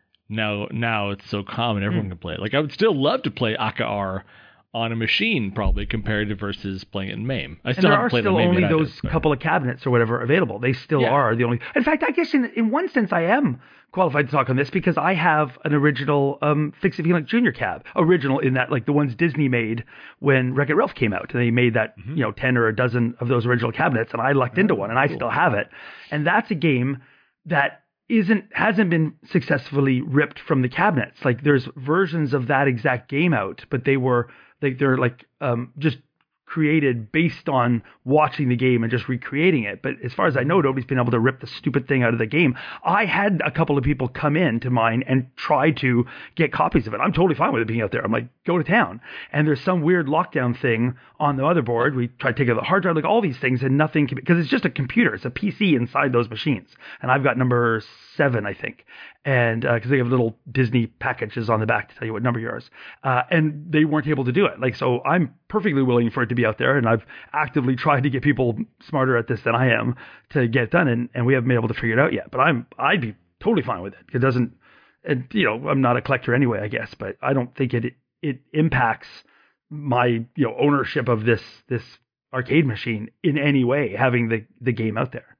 now now it's so common everyone mm. can play it. Like I would still love to play A K A R on a machine, probably, compared to versus playing it in MAME. I still and there haven't are played still MAME only either, those but. couple of cabinets or whatever available. They still Yeah. are the only. In fact, I guess in in one sense I am qualified to talk on this because I have an original um, Fix-It Felix Junior cab. Original in that, like the ones Disney made when Wreck-It Ralph came out. They made that, mm-hmm. you know, ten or a dozen of those original cabinets, and I lucked oh, into one, and I cool. still have it. And that's a game that isn't hasn't been successfully ripped from the cabinets. Like there's versions of that exact game out, but they were like they're like um, just created based on watching the game and just recreating it. But as far as I know, nobody's been able to rip the stupid thing out of the game. I had a couple of people come in to mine and try to get copies of it. I'm totally fine with it being out there. I'm like, go to town. And there's some weird lockdown thing on the motherboard. We tried to take out the hard drive, like all these things, and nothing can, because it's just a computer. It's a P C inside those machines. And I've got number seven, I think. And because uh, they have little Disney packages on the back to tell you what number yours. Uh, and they weren't able to do it. Like, so I'm perfectly willing for it to be out there. And I've actively tried to get people smarter at this than I am to get it done. And, and we haven't been able to figure it out yet. But I'm, I'd be totally fine with it. It doesn't, it, you know, I'm not a collector anyway, I guess, but I don't think it, it impacts my, you know, ownership of this, this arcade machine in any way, having the, the game out there.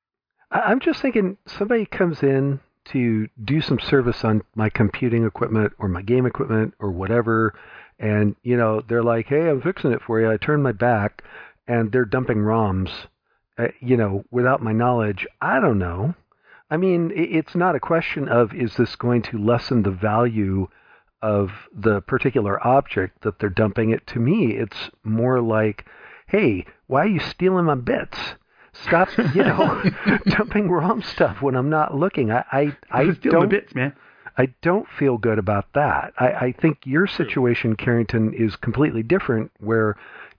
I'm just thinking somebody comes in to do some service on my computing equipment or my game equipment or whatever, and, you know, they're like, hey, I'm fixing it for you. I turn my back, and they're dumping ROMs, uh, you know, without my knowledge. I don't know. I mean, it's not a question of, is this going to lessen the value of the particular object that they're dumping it? To me, it's more like, hey, why are you stealing my bits? Stop, you know, dumping ROM stuff when I'm not looking. I, I, I don't, bits, man. I don't feel good about that. I, I think your situation, Carrington, is completely different, where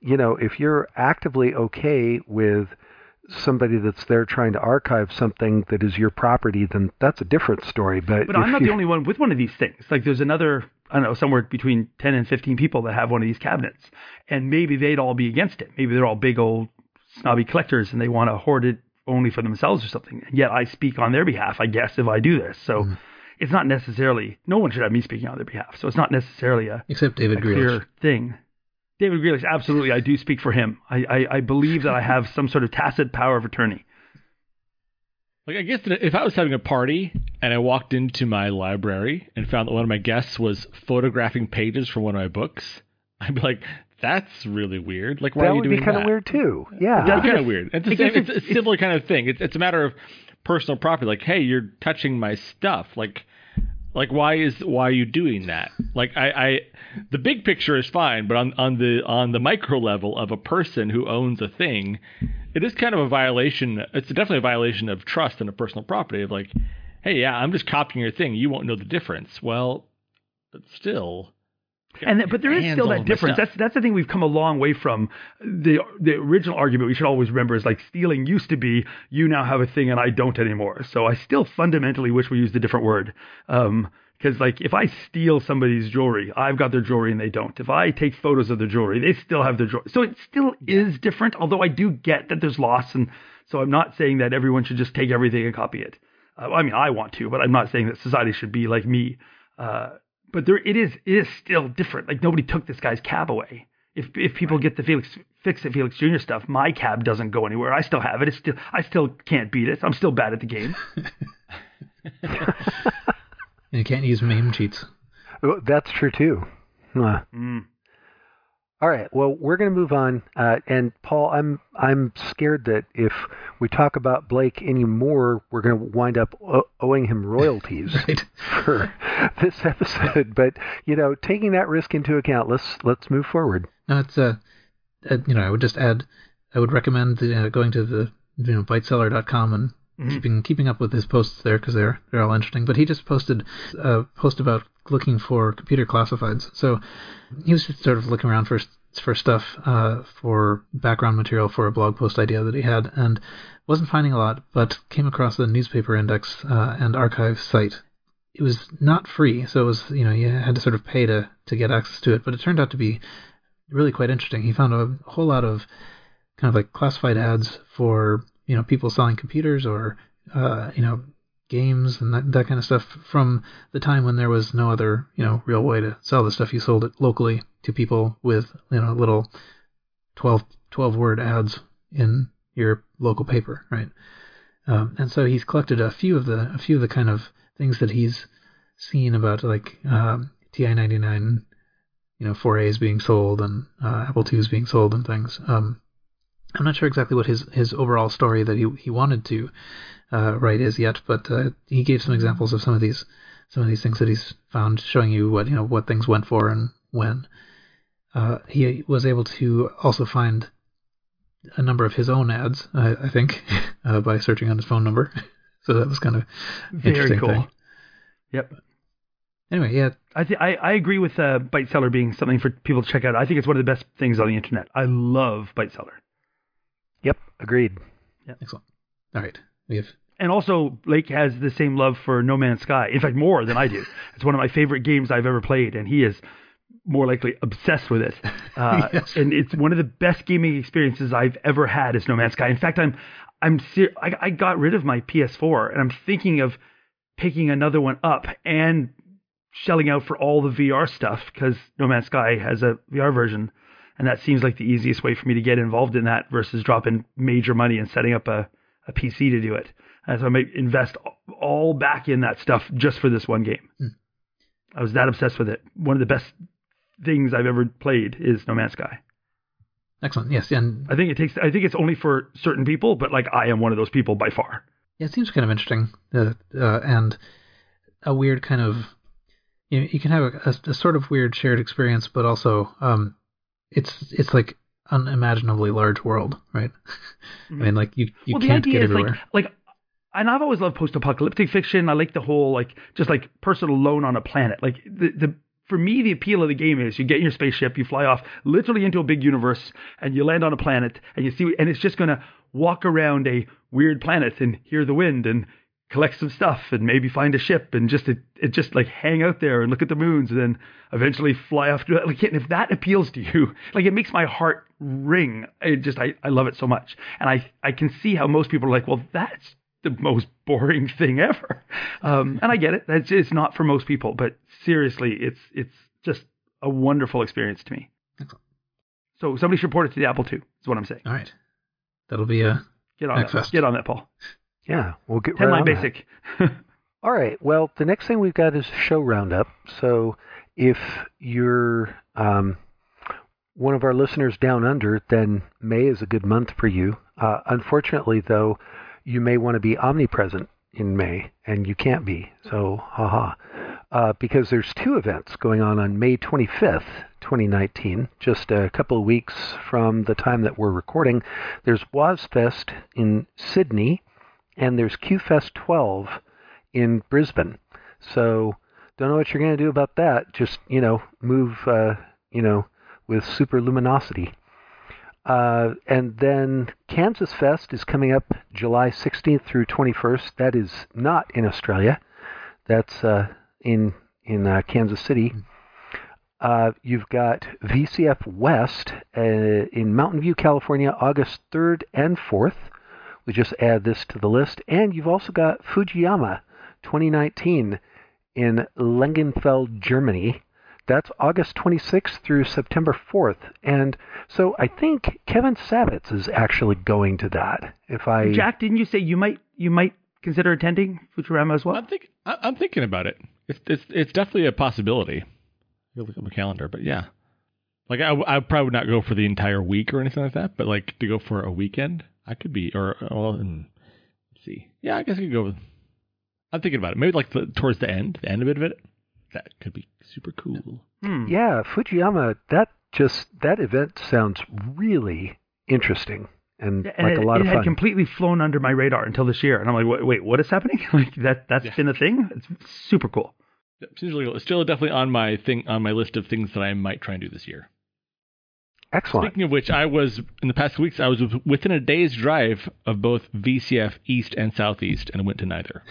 you know, if you're actively okay with somebody that's there trying to archive something that is your property, then that's a different story. But But I'm if not you- the only one with one of these things. Like there's another, I don't know, somewhere between ten and fifteen people that have one of these cabinets. And maybe they'd all be against it. Maybe they're all big old snobby collectors and they want to hoard it only for themselves or something. And yet I speak on their behalf, I guess, if I do this. So Mhm. it's not necessarily, no one should have me speaking on their behalf. So it's not necessarily a, Except David a Grealish. clear thing. David Grealish, absolutely, I do speak for him. I, I, I believe that I have some sort of tacit power of attorney. Like, I guess that if I was having a party and I walked into my library and found that one of my guests was photographing pages from one of my books, I'd be like, that's really weird. Like, why that are you would doing be kind that? of weird too. Yeah. That's kind of weird. It's, I a, guess it's, it's- a similar kind of thing. It's, it's a matter of personal property. Like, hey, you're touching my stuff. Like, like why is why are you doing that? Like, I, I the big picture is fine, but on, on the on the micro level of a person who owns a thing, it is kind of a violation. It's definitely a violation of trust and a personal property. Of like, hey, yeah, I'm just copying your thing. You won't know the difference. Well, but still. And th- but there is Hands still all that over my difference. stuff. That's that's the thing we've come a long way from. The the original argument we should always remember is like stealing used to be you now have a thing and I don't anymore. So I still fundamentally wish we used a different word. Um, because like if I steal somebody's jewelry, I've got their jewelry and they don't. If I take photos of their jewelry, they still have their jewelry. So it still is different. Although I do get that there's loss, and so I'm not saying that everyone should just take everything and copy it. Uh, I mean, I want to, but I'm not saying that society should be like me. Uh, But there, it is, it is still different. Like nobody took this guy's cab away. If if people get the Felix Fix It Felix Junior stuff, my cab doesn't go anywhere. I still have it. It's still, I still can't beat it. I'm still bad at the game. And you can't use MAME cheats. Oh, that's true too. Huh. Mm. All right. Well, we're going to move on. Uh, and Paul, I'm I'm scared that if we talk about Blake anymore, we're going to wind up o- owing him royalties Right. for this episode. But you know, taking that risk into account, let's let's move forward. No, it's uh, uh, you know, I would just add, I would recommend the, uh, going to the you know byteseller dot com and Mhm. keeping keeping up with his posts there because they're they're all interesting. But he just posted a post about looking for computer classifieds. So he was just sort of looking around for for stuff uh, for background material for a blog post idea that he had, and wasn't finding a lot, but came across the newspaper index uh, and archive site. It was not free, so it was you know you had to sort of pay to to get access to it, but it turned out to be really quite interesting. He found a whole lot of kind of like classified ads for you know people selling computers or uh, you know games and that, that kind of stuff from the time when there was no other you know real way to sell the stuff. You sold it locally to people with you know little twelve, twelve word ads in your local paper, right? Um, and so he's collected a few of the a few of the kind of things that he's seen about like um, T I ninety-nine, you know, four A's being sold and uh, Apple twos being sold and things. Um, I'm not sure exactly what his, his overall story that he he wanted to uh, write is yet, but uh, he gave some examples of some of these some of these things that he's found, showing you what you know what things went for and when. Uh, he was able to also find a number of his own ads, I, I think, uh, by searching on his phone number. So that was kind of Very interesting cool. thing. Yep. Anyway, yeah, I, th- I I agree with uh, ByteSeller being something for people to check out. I think it's one of the best things on the internet. I love ByteSeller. Yep, agreed. excellent. All right, we have And also, Blake has the same love for No Man's Sky. In fact, more than I do. It's one of my favorite games I've ever played, and he is more likely obsessed with it. Uh, Yes. And it's one of the best gaming experiences I've ever had is No Man's Sky. In fact, I'm I'm ser- I, I got rid of my P S four, and I'm thinking of picking another one up and shelling out for all the V R stuff because No Man's Sky has a V R version. And that seems like the easiest way for me to get involved in that versus dropping major money and setting up a, a P C to do it. And so I might invest all back in that stuff just for this one game. Hmm. I was that obsessed with it. One of the best things I've ever played is No Man's Sky. excellent. Yes, and I think it takes. I think it's only for certain people, but like I am one of those people by far. yeah, it seems kind of interesting, uh, uh, and a weird kind of you know you can have a, a, a sort of weird shared experience, but also um, it's it's like unimaginably large world, right? I mean, like you you well, the can't idea get is everywhere. like like. And I've always loved post-apocalyptic fiction. I like the whole like just like personal alone on a planet. Like the the for me, the appeal of the game is you get in your spaceship, you fly off literally into a big universe, and you land on a planet, and you see, and it's just going to walk around a weird planet and hear the wind and collect some stuff and maybe find a ship and just it, it just like hang out there and look at the moons and then eventually fly off to it. Like, and if that appeals to you, like it makes my heart ring. It just I, I love it so much, and I I can see how most people are like, well, that's the most boring thing ever. Um, and I get it. That's it's not for most people, but seriously, it's it's just a wonderful experience to me. Excellent. So somebody should report it to the Apple too. Is what I'm saying. All right. That'll be a Get on Hackfest. that. Get on that, Paul. Yeah, we'll get Ten right line on that. basic. All right. Well, the next thing we've got is a show roundup. So if you're um, one of our listeners down under, then May is a good month for you. Uh, unfortunately, though, you may want to be omnipresent in May, and you can't be. So, haha. Uh, because there's two events going on on May twenty-fifth, twenty nineteen, just a couple of weeks from the time that we're recording. There's WozFest in Sydney, and there's QFest twelve in Brisbane. So, don't know what you're going to do about that. Just, you know, move, uh, you know, with super luminosity. Uh, and then Kansas Fest is coming up July sixteenth through twenty-first. That is not in Australia. That's uh, in in uh, Kansas City. Uh, you've got V C F West uh, in Mountain View, California, August third and fourth. We just add this to the list. And you've also got Fujiyama twenty nineteen in Langenfeld, Germany. That's August twenty-sixth through September fourth. And so I think Kevin Savitz is actually going to that. If I Jack, didn't you say you might you might consider attending Futurama as well? I'm think I- I'm thinking about it. It's it's it's definitely a possibility. You'll look at my calendar, but yeah, like I I probably would not go for the entire week or anything like that, but like to go for a weekend, I could be. Or well, hmm, let's see. Yeah, I guess I could go with. I'm thinking about it. Maybe like the, towards the end, the end of it. That could be super cool. Hmm. Yeah, Fujiyama, that just that event sounds really interesting and, And like it, a lot it of had fun. completely flown under my radar until this year, and I'm like, wait, wait what is happening? Like that that's Yeah. been a thing. It's super cool. It's usually it's still definitely on my thing on my list of things that I might try and do this year. Excellent. Speaking of which, I was in the past weeks I was within a day's drive of both V C F East and Southeast, and went to neither.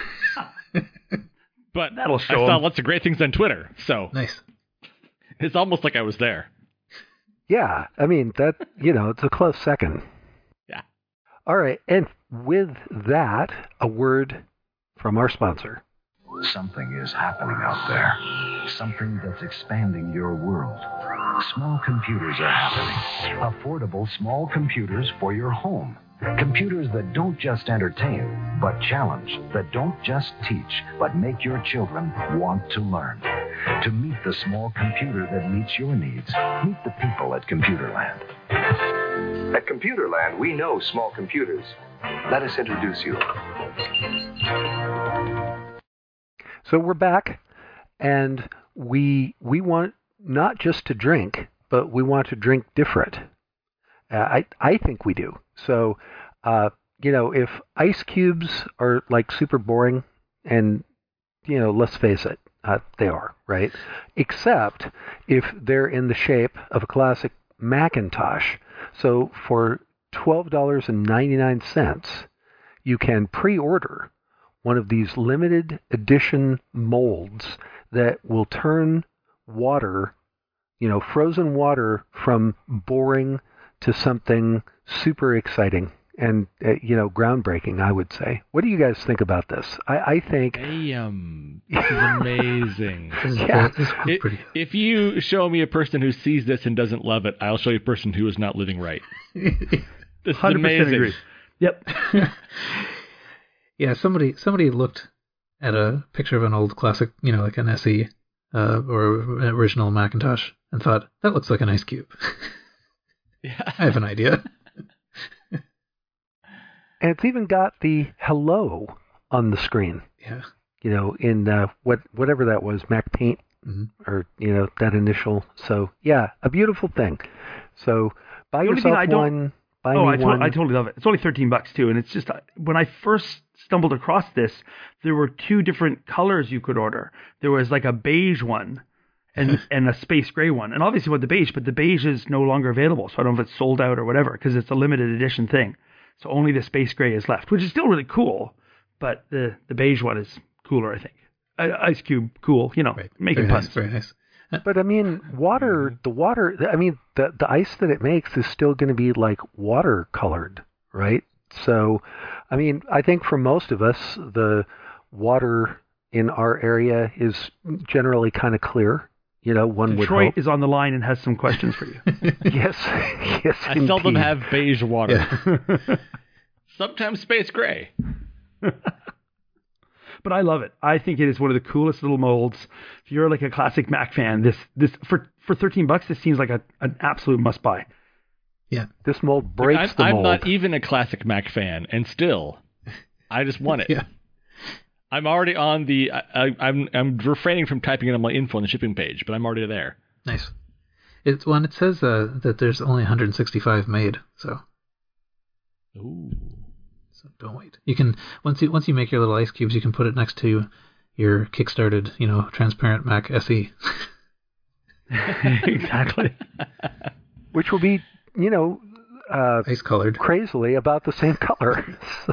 But That'll I show saw 'em. lots of great things on Twitter, so Nice. it's almost like I was there. Yeah, I mean, that, you know, it's a close second. Yeah. All right, and with that, a word from our sponsor. Something is happening out there. Something that's expanding your world. Small computers are happening. Affordable small computers for your home. Computers that don't just entertain, but challenge. That don't just teach, but make your children want to learn. To meet the small computer that meets your needs, meet the people at Computerland. At Computerland, we know small computers. Let us introduce you. So we're back, and we we want not just to drink, but we want to drink different. Uh, I I think we do. So, uh, you know, if ice cubes are like super boring, and you know, let's face it, uh, they are, right? Except if they're in the shape of a classic Macintosh. So for twelve dollars and ninety-nine cents, you can pre-order one of these limited edition molds that will turn water, you know, frozen water from boring to something super exciting and, uh, you know, groundbreaking, I would say. What do you guys think about this? I, I think... Hey, um, this is amazing. This is, Yeah. this is It- pretty. if you show me a person who sees this and doesn't love it, I'll show you a person who is not living right. This is one hundred percent amazing. agree. Yep. Yeah, somebody somebody looked at a picture of an old classic, you know, like an S E uh, or an original Macintosh, and thought that looks like an ice cube. Yeah. I have an idea. And it's even got the hello on the screen, Yeah. you know, in uh, what whatever that was, Mac Paint, Mhm. or, you know, that initial. So, yeah, a beautiful thing. So, buy The only thing yourself I don't- one, buy Oh, me I, to- one. I totally love it. It's only thirteen bucks too, and it's just uh, when I first stumbled across this, there were two different colors you could order. There was like a beige one, and and a space gray one. And obviously with the beige, but the beige is no longer available. So I don't know if it's sold out or whatever, because it's a limited edition thing. So only the space gray is left, which is still really cool. But the, the beige one is cooler, I think. Ice Cube, cool, you know, Right. making very puns. Nice, very nice. But I mean, water, the water, I mean, the, the ice that it makes is still going to be like watercolored, right? So, I mean, I think for most of us, the water in our area is generally kind of clear. You know, one would Detroit hope. is on the line and has some questions for you. Yes, yes, I seldom indeed. have beige water. Yeah. Sometimes space gray. But I love it. I think it is one of the coolest little molds. If you're like a classic Mac fan, this this for for thirteen bucks, this seems like a, an absolute must buy. Yeah. This mold breaks I'm, the I'm mold. not even a classic Mac fan, and still, I just want it. Yeah. I'm already on the. I, I, I'm I'm refraining from typing in on my info on the shipping page, but I'm already there. Nice. It's when it says uh, that there's only one hundred sixty-five made, so Ooh. so don't wait. You can once you once you make your little ice cubes, you can put it next to your kickstarted, you know, transparent Mac S E. Exactly. Which will be, you know, uh, Ice colored. crazily about the same color.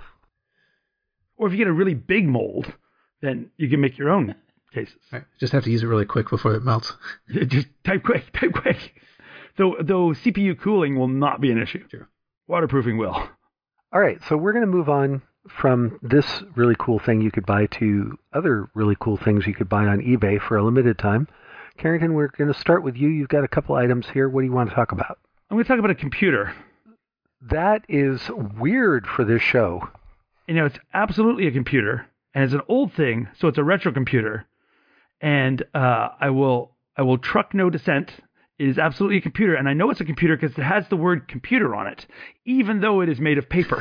Or if you get a really big mold, then you can make your own cases. Right. Just have to use it really quick before it melts. Just type quick, type quick. Though though C P U cooling will not be an issue. Sure. Waterproofing will. All right, so we're going to move on from this really cool thing you could buy to other really cool things you could buy on eBay for a limited time. Carrington, we're going to start with you. You've got a couple items here. What do you want to talk about? I'm going to talk about a computer. That is weird for this show. You know, it's absolutely a computer, and it's an old thing, so it's a retro computer. And uh, I will I will truck no dissent. It is absolutely a computer, and I know it's a computer because it has the word computer on it, even though it is made of paper.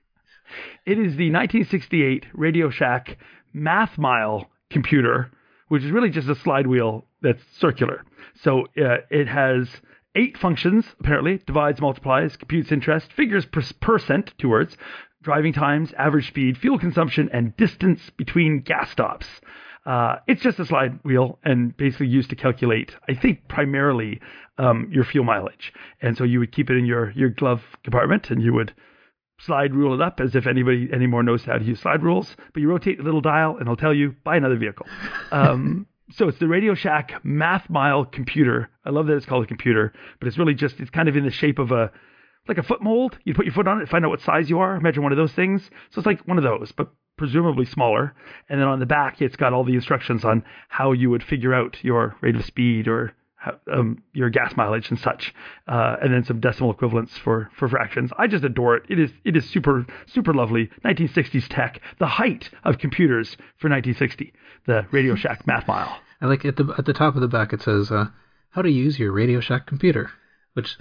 It is the nineteen sixty-eight Radio Shack MathMile computer, which is really just a slide wheel that's circular. So uh, it has eight functions, apparently: divides, multiplies, computes interest, figures per percent, two words, driving times, average speed, fuel consumption, and distance between gas stops. Uh, it's just a slide wheel and basically used to calculate, I think, primarily um, your fuel mileage. And so you would keep it in your, your glove compartment and you would slide rule it up as if anybody anymore knows how to use slide rules. But you rotate the little dial and it'll tell you, buy another vehicle. Um, so it's the Radio Shack MathMile computer. I love that it's called a computer, but it's really just, it's kind of in the shape of a, like a foot mold. You put your foot on it, find out what size you are, imagine one of those things. So it's like one of those, but presumably smaller. And then on the back, it's got all the instructions on how you would figure out your rate of speed or how, um, your gas mileage and such. Uh, and then some decimal equivalents for, for fractions. I just adore it. It is, it is super, super lovely. nineteen sixties tech, the height of computers for nineteen sixty, the Radio Shack MathMile. I like at the at the top of the back it says uh, how to use your Radio Shack computer, which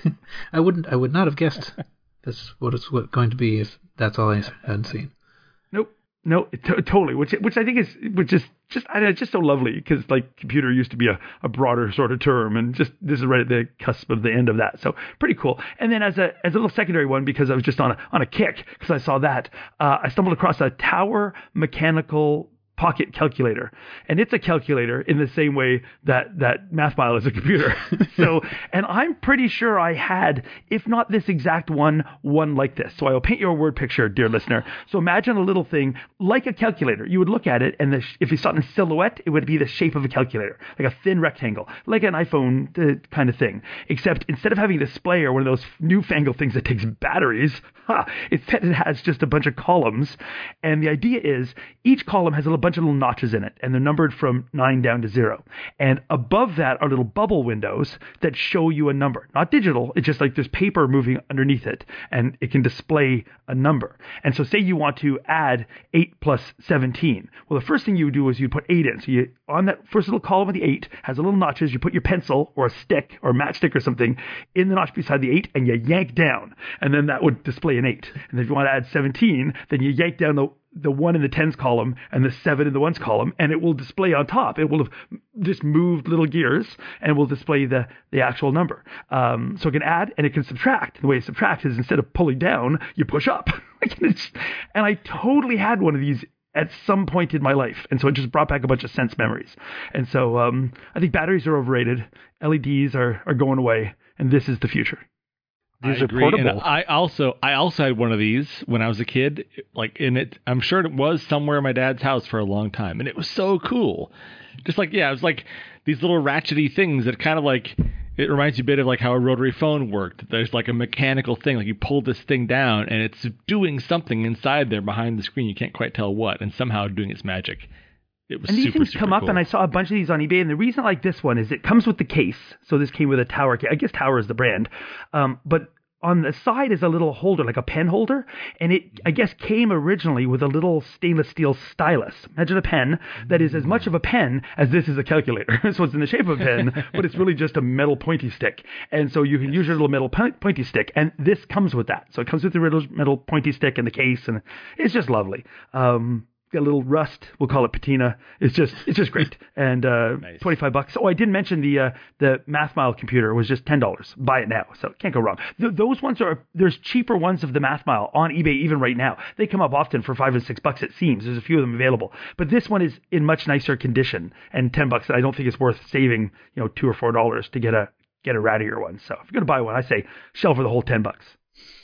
I wouldn't I would not have guessed that's what it's what going to be if that's all I hadn't seen. Nope. No, it t- totally. Which, which I think is, which is just, I know, it's just so lovely because like computer used to be a, a broader sort of term, and just this is right at the cusp of the end of that. So pretty cool. And then as a as a little secondary one, because I was just on a on a kick because I saw that, uh, I stumbled across a Tower Mechanical pocket calculator, and it's a calculator in the same way that that MathMile is a computer. So, and I'm pretty sure I had, if not this exact one, one like this. So I will paint you a word picture, dear listener. So imagine a little thing like a calculator. You would look at it, and the, if you saw it in silhouette, it would be the shape of a calculator, like a thin rectangle, like an iPhone uh, kind of thing. Except instead of having a display or one of those newfangled things that takes batteries, ha, it, it has just a bunch of columns. And the idea is each column has a little bunch of little notches in it, and they're numbered from nine down to zero. And above that are little bubble windows that show you a number. Not digital, it's just like there's paper moving underneath it, and it can display a number. And so say you want to add eight plus seventeen. Well, the first thing you would do is you'd put eight in. So you, on that first little column of the eight has a little notches. You put your pencil or a stick or a matchstick or something in the notch beside the eight, and you yank down, and then that would display an eight. And if you want to add seventeen, then you yank down the the one in the tens column and the seven in the ones column, and it will display on top. It will have just moved little gears and will display the, the actual number. Um, so it can add and it can subtract. The way it subtracts is instead of pulling down, you push up. and I totally had one of these at some point in my life. And so it just brought back a bunch of sense memories. And so um, I think batteries are overrated. L E Ds are, are going away. And this is the future. These I are agree. portable. And I also I also had one of these when I was a kid. Like in it, I'm sure it was somewhere in my dad's house for a long time, and it was so cool. Just like yeah, it was like these little ratchety things that kind of like it reminds you a bit of like how a rotary phone worked. There's like a mechanical thing, like you pull this thing down, and it's doing something inside there behind the screen. You can't quite tell what, and somehow doing its magic. It was and these super, things super come up, cool. and I saw a bunch of these on eBay. And the reason I like this one is it comes with the case. So this came with a Tower case. I guess Tower is the brand. Um, but on the side is a little holder, like a pen holder. And it, I guess, came originally with a little stainless steel stylus. Imagine a pen that is as much of a pen as this is a calculator. So it's in the shape of a pen, but it's really just a metal pointy stick. And so you can use your little metal pointy stick. And this comes with that. So it comes with the little metal pointy stick and the case. And it's just lovely. Um, Got a little rust. We'll call it patina. It's just, it's just great. And uh, Nice. twenty-five bucks. Oh, I didn't mention the uh, the MathMile computer was just ten dollars. Buy it now, so can't go wrong. Th- those ones are there's cheaper ones of the MathMile on eBay even right now. They come up often for five and six bucks. It seems there's a few of them available, but this one is in much nicer condition and ten bucks. I don't think it's worth saving you know two or four dollars to get a get a rattier one. So if you're gonna buy one, I say shell for the whole ten bucks.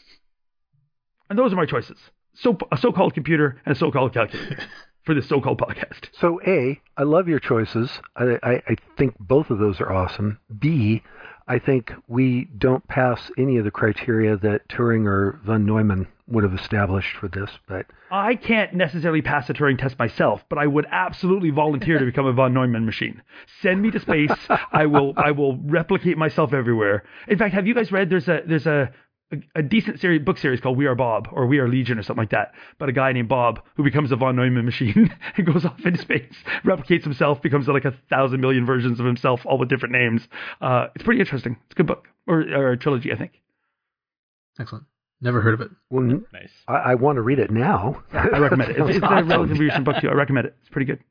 And those are my choices. So a so-called computer and a so-called calculator for this so-called podcast. So A, I love your choices. I, I, I think both of those are awesome. B, I think we don't pass any of the criteria that Turing or von Neumann would have established for this. But I can't necessarily pass a Turing test myself, but I would absolutely volunteer to become a von Neumann machine. Send me to space. I will I will replicate myself everywhere. In fact, have you guys read there's a there's a A, a decent series, book series called We Are Bob or We Are Legion or something like that, but a guy named Bob who becomes a von Neumann machine and goes off into space, replicates himself, becomes like a thousand million versions of himself, all with different names. Uh, it's pretty interesting. It's a good book, or, or a trilogy, I think. Excellent. Never heard of it. well, Nice. I, I want to read it now. I recommend it. It's, it's a Awesome. relatively recent book too. I recommend it. It's pretty good.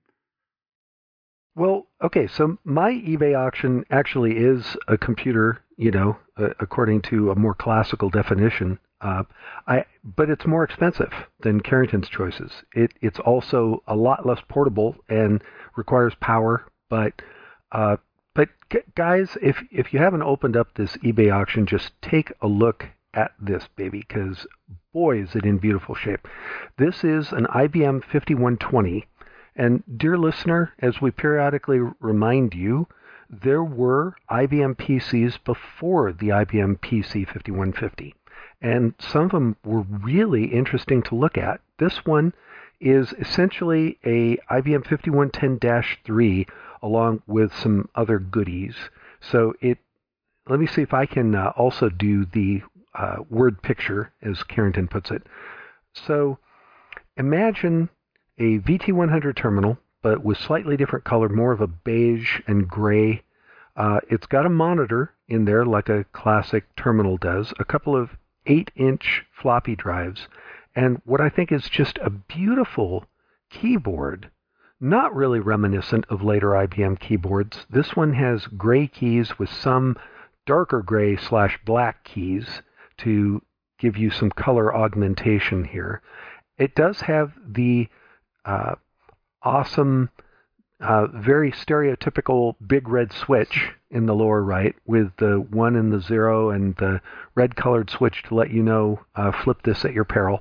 Well, okay, so my eBay auction actually is a computer, you know, uh, according to a more classical definition. Uh, I, but it's more expensive than Carrington's choices. It, it's also a lot less portable and requires power. But, uh, but g- guys, if if you haven't opened up this eBay auction, just take a look at this baby, because boy, is it in beautiful shape. This is an I B M fifty-one twenty. And dear listener, as we periodically remind you, there were I B M P Cs before the I B M P C fifty-one fifty. And some of them were really interesting to look at. This one is essentially a I B M fifty-one ten dash three along with some other goodies. So it, let me see if I can uh, also do the uh, word picture, as Carrington puts it. So imagine a V T one hundred terminal, but with slightly different color, more of a beige and gray. Uh, it's got a monitor in there like a classic terminal does, a couple of eight-inch floppy drives, and what I think is just a beautiful keyboard, not really reminiscent of later I B M keyboards. This one has gray keys with some darker gray slash black keys to give you some color augmentation here. It does have the Uh, awesome, uh, very stereotypical big red switch in the lower right with the one and the zero and the red colored switch to let you know, uh, flip this at your peril.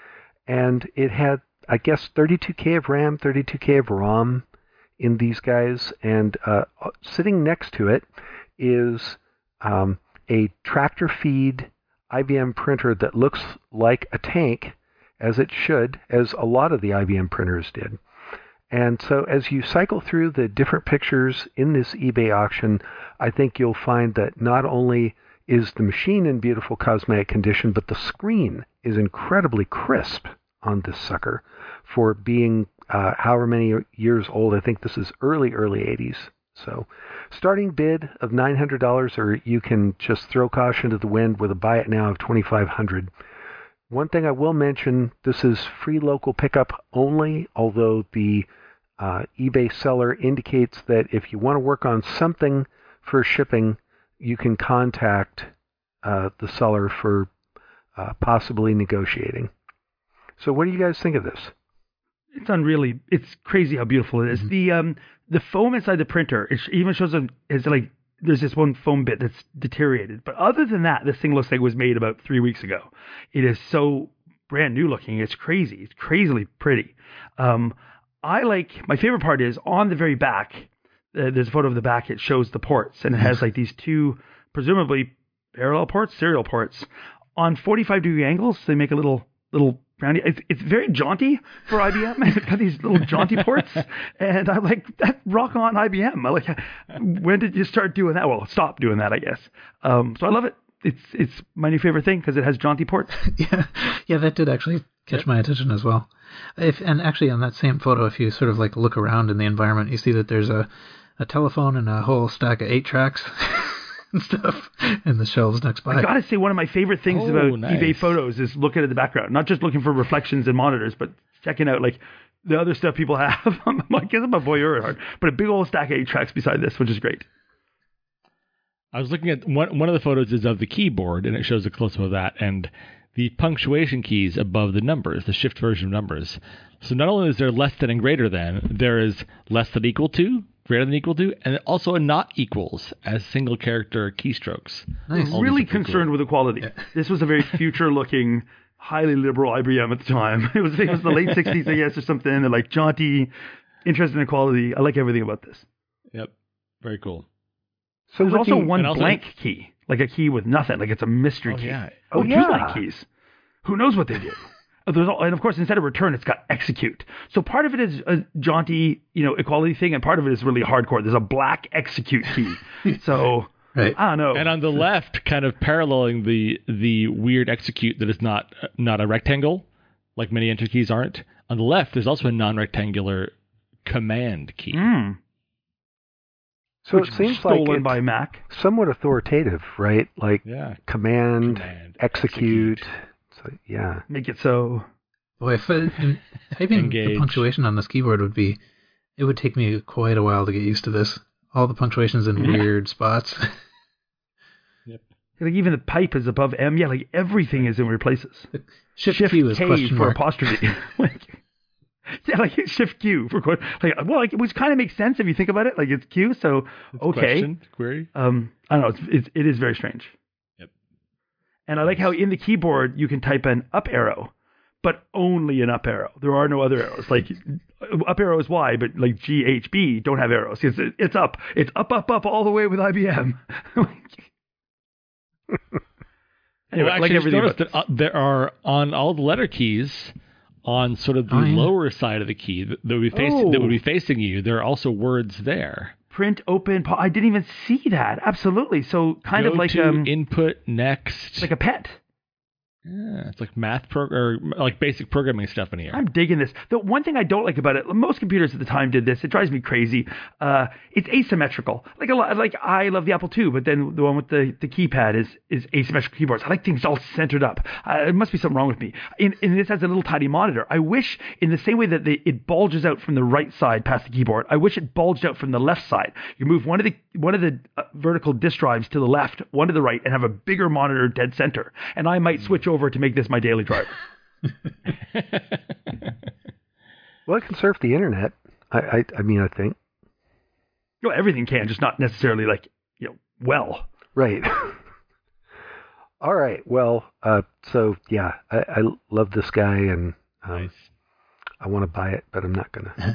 And it had, I guess, thirty-two K of RAM, thirty-two K of ROM in these guys. And uh, sitting next to it is um, a tractor feed I B M printer that looks like a tank, as it should, as a lot of the I B M printers did. And so as you cycle through the different pictures in this eBay auction, I think you'll find that not only is the machine in beautiful cosmetic condition, but the screen is incredibly crisp on this sucker for being uh, however many years old. I think this is early, early eighties. So starting bid of nine hundred dollars, or you can just throw caution to the wind with a buy it now of twenty-five hundred dollars. One thing I will mention, this is free local pickup only, although the uh, eBay seller indicates that if you want to work on something for shipping, you can contact uh, the seller for uh, possibly negotiating. So what do you guys think of this? It's unreally, it's crazy how beautiful it is. Mm-hmm. The um the foam inside the printer, it even shows a, it's like, there's this one foam bit that's deteriorated. But other than that, this thing looks like it was made about three weeks ago. It is so brand new looking. It's crazy. It's crazily pretty. Um, I like, my favorite part is on the very back, uh, there's a photo of the back, it shows the ports, and it has like these two, presumably parallel ports, serial ports. On forty-five degree angles, they make a little, little brownie. It's, it's very jaunty for I B M. It's got these little jaunty ports, and I'm like, that rock on I B M. I like, when did you start doing that? Well, stop doing that, I guess. Um, so I love it. It's it's my new favorite thing because it has jaunty ports. yeah, yeah, that did actually catch my attention as well. If and actually on that same photo, if you sort of like look around in the environment, you see that there's a, a telephone and a whole stack of eight tracks. And stuff in the shelves next by. I gotta say, one of my favorite things oh, about nice. eBay photos is looking at the background, not just looking for reflections and monitors, but checking out like the other stuff people have. I'm like, I guess I'm a voyeur at heart, but a big old stack of eight tracks beside this, which is great. I was looking at one one of the photos is of the keyboard, and it shows a close up of that, and the punctuation keys above the numbers, the shift version of numbers. So not only is there less than and greater than, there is less than equal to, greater than equal to, and also a not equals as single character keystrokes. Nice. I'm really concerned cool. with equality. Yeah. This was a very future looking, highly liberal I B M at the time. It was, it was the late sixties, I guess, or something. They're like jaunty, interested in equality. I like everything about this. Yep. Very cool. So there's also looking, one also, blank key, like a key with nothing, like it's a mystery oh, key. Yeah. Oh, oh two yeah. blank keys. Who knows what they do? There's all, and of course, instead of return, it's got execute. So part of it is a jaunty, you know, equality thing, and part of it is really hardcore. There's a black execute key. So right. I don't know. And on the left, kind of paralleling the the weird execute that is not not a rectangle, like many enter keys aren't. On the left, there's also a non-rectangular command key. Mm. So Which it seems stolen like by Mac. Somewhat authoritative, right? Like yeah. command, command execute. execute. So, yeah. Make it so. Boy, if uh, typing Engage. the punctuation on this keyboard would be, it would take me quite a while to get used to this. All the punctuation's in Yeah. weird spots. Yep. Like even the pipe is above M. Yeah, like everything is in weird places. Shift, Shift Q is K question for mark. apostrophe. like, yeah, like Shift Q for question. Like, well, like which kind of makes sense if you think about it. Like it's Q, so It's okay. Question, query. Um, I don't know. It's, it's it is very strange. Yep. And I like how in the keyboard you can type an up arrow, but only an up arrow. There are no other arrows. Like up arrow is Y, but like G H B don't have arrows. It's it's up. It's up, up, up all the way with I B M. Anyway, well, actually, like just everything noticed about that uh, there are on all the letter keys, on sort of the Oh, yeah. lower side of the key that, that would be facing Oh. that would be facing you. There are also words there. print, open. Pa- I didn't even see that. Absolutely. So kind Go of like to um, input next. like a pet. Yeah, it's like math pro or like basic programming stuff in here. I'm digging this. The one thing I don't like about it, most computers at the time did this. It drives me crazy. Uh, it's asymmetrical. Like a lot, like I love the Apple two, but then the one with the, the keypad is is asymmetrical keyboards. I like things all centered up. Uh, it must be something wrong with me. And, and this has a little tiny monitor. I wish, in the same way that they, it bulges out from the right side past the keyboard, I wish it bulged out from the left side. You move one of the one of the uh, vertical disk drives to the left, one to the right, and have a bigger monitor dead center. And I might switch over to make this my daily driver. Well, it can surf the internet. I, I, I mean, I think. You know, everything can, just not necessarily like, you know, well. Right. All right. Well, uh, so yeah, I, I love this guy, and um, Nice. I want to buy it, but I'm not gonna.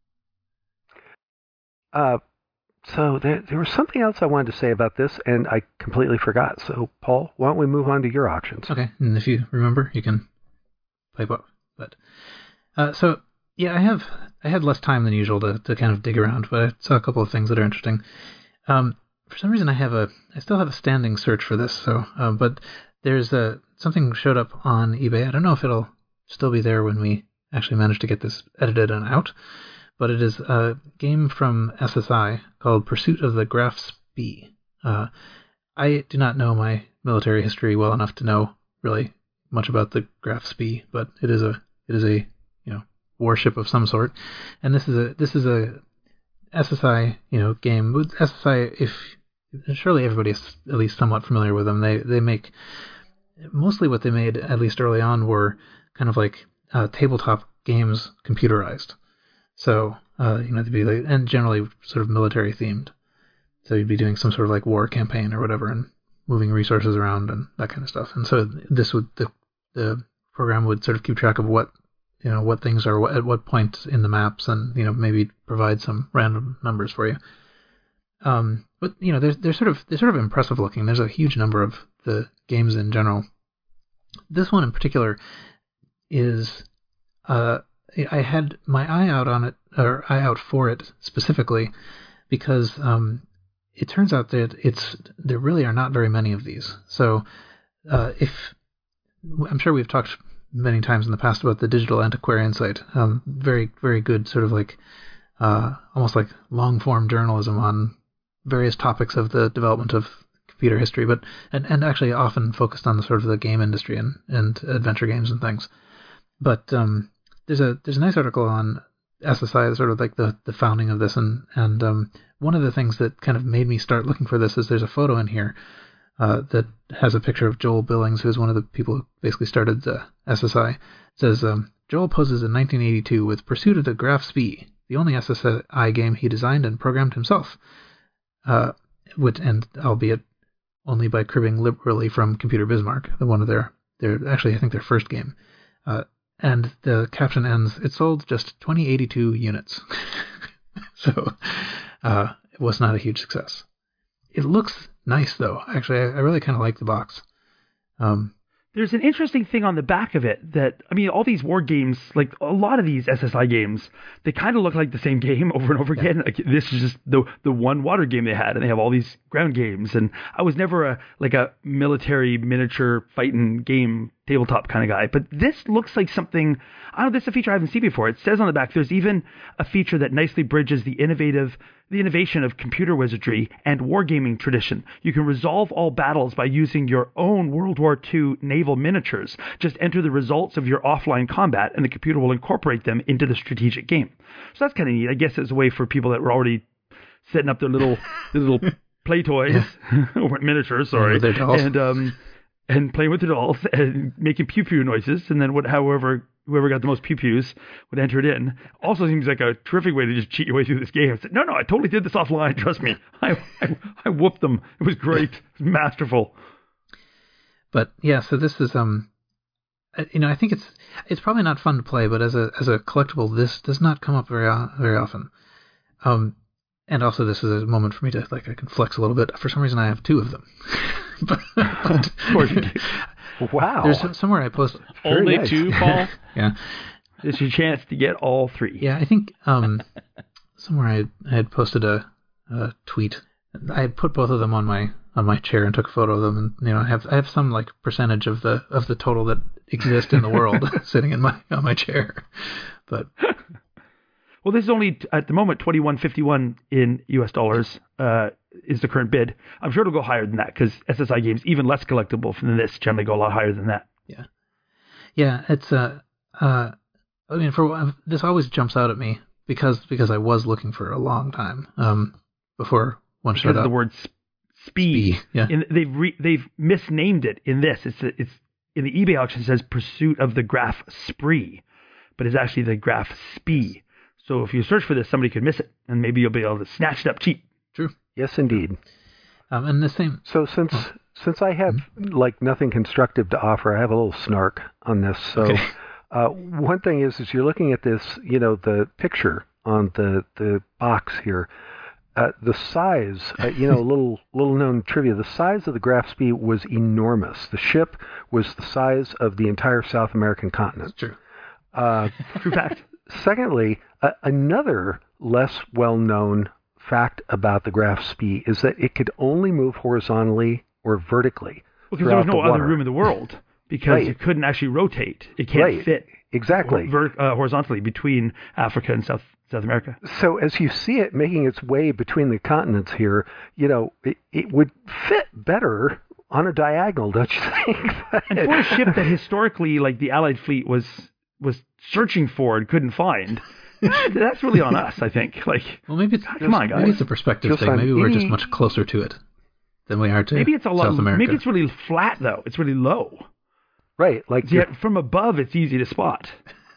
uh, so there, there was something else I wanted to say about this, and I completely forgot. So, Paul, why don't we move on to your auctions? Okay, and if you remember, you can pipe up. But uh, so yeah, I have I had less time than usual to, to kind of dig around, but I saw a couple of things that are interesting. Um, for some reason, I have a I still have a standing search for this. So, uh, but there's a something showed up on eBay. I don't know if it'll still be there when we actually manage to get this edited and out. But it is a game from S S I called Pursuit of the Graf Spee. Uh, I do not know my military history well enough to know really much about the Graf Spee, but it is a it is a you know warship of some sort, and this is a this is a S S I you know game. With S S I, if surely everybody is at least somewhat familiar with them. They they make mostly what they made at least early on were kind of like uh, tabletop games computerized. So, uh, you know, they'd be like, and generally sort of military themed. So you'd be doing some sort of like war campaign or whatever and moving resources around and that kind of stuff. And so this would, the, the program would sort of keep track of what, you know, what things are at what point in the maps and, you know, maybe provide some random numbers for you. Um, but, you know, they're, they're sort of, they're sort of impressive looking. There's a huge number of the games in general. This one in particular is, uh, I had my eye out on it, or eye out for it specifically, because um, it turns out that it's there really are not very many of these. So, uh, if I'm sure we've talked many times in the past about the Digital Antiquarian site, um, very very good sort of like uh, almost like long form journalism on various topics of the development of computer history, but and, and actually often focused on the sort of the game industry and, and adventure games and things. But um, There's a there's a nice article on S S I, sort of like the, the founding of this, and and um, one of the things that kind of made me start looking for this is there's a photo in here uh, that has a picture of Joel Billings, who's one of the people who basically started the S S I. It says um, Joel poses in nineteen eighty-two with Pursuit of the Graf Spee, the only S S I game he designed and programmed himself, uh, with, and albeit only by cribbing liberally from Computer Bismarck, the one of their their actually I think their first game. Uh, And the caption ends, it sold just twenty eighty-two units. so uh, it was not a huge success. It looks nice, though. Actually, I, I really kind of like the box. Um, There's an interesting thing on the back of it that, I mean, all these war games, like a lot of these S S I games, they kind of look like the same game over and over yeah. again. Like, this is just the the one water game they had, and they have all these ground games. And I was never a like a military miniature fighting game tabletop kind of guy, but this looks like something. I don't know. This is a feature I haven't seen before. It says on the back there's even a feature that nicely bridges the innovative. The innovation of computer wizardry and wargaming tradition. You can resolve all battles by using your own World War Two naval miniatures. Just enter the results of your offline combat, and the computer will incorporate them into the strategic game. So that's kind of neat. I guess it's a way for people that were already setting up their little their little play toys, or miniatures, sorry, their dolls. and um and playing with the dolls and making pew pew noises, and then what, however. Whoever got the most pew-pews would enter it in. Also seems like a terrific way to just cheat your way through this game. I said, no, no, I totally did this offline. Trust me. I, I, I whooped them. It was great. It was masterful. But yeah, so this is, um, you know, I think it's it's probably not fun to play, but as a as a collectible, this does not come up very very often. Um, and also this is a moment for me to, like, I can flex a little bit. For some reason, I have two of them. but, but, of course you do. Wow. There's some, somewhere I posted. Only nice. two, Paul? yeah. This is your chance to get all three. Yeah, I think um, somewhere I, I had posted a, a tweet. I had put both of them on my on my chair and took a photo of them, and you know I have I have some like percentage of the of the total that exist in the world sitting in my on my chair. But well, this is only at the moment twenty-one fifty-one in U S dollars. Uh, is the current bid. I'm sure it'll go higher than that because S S I games, even less collectible than this, generally go a lot higher than that. Yeah, yeah. It's uh, uh, I mean, for this always jumps out at me because because I was looking for a long time um before one showed Because of up. the word spee. Spee, yeah. In, they've re, they've misnamed it in this. It's it's in the eBay auction. It says Pursuit of the Graf Spree, but it's actually the Graf Spee. So if you search for this, somebody could miss it, and maybe you'll be able to snatch it up cheap. True. Yes, indeed. Um, and the same. So since Oh. since I have like nothing constructive to offer, I have a little snark on this. So Okay. uh, one thing is, is you're looking at this, you know, the picture on the the box here. Uh, the size, uh, you know, a little little known trivia. The size of the Graf Spee was enormous. The ship was the size of the entire South American continent. True. Uh, True fact. secondly, uh, another less well-known fact about the Graf Spee is that it could only move horizontally or vertically. Because there was no throughout the other water. room in the world. Because Right. it couldn't actually rotate. It can't Right. fit Exactly. ver- uh, horizontally between Africa and South South America. So as you see it making its way between the continents here, you know, it, it would fit better on a diagonal, don't you think? And for a ship that historically, like the Allied fleet was was searching for and couldn't find, that's really on us, I think. Like, Well, maybe it's come on, guys. maybe it's a perspective Just thing. on Maybe we're just any- much closer to it than we are to maybe it's a lot. South America. Maybe it's really flat though. It's really low. Right, like Yet from above, it's easy to spot.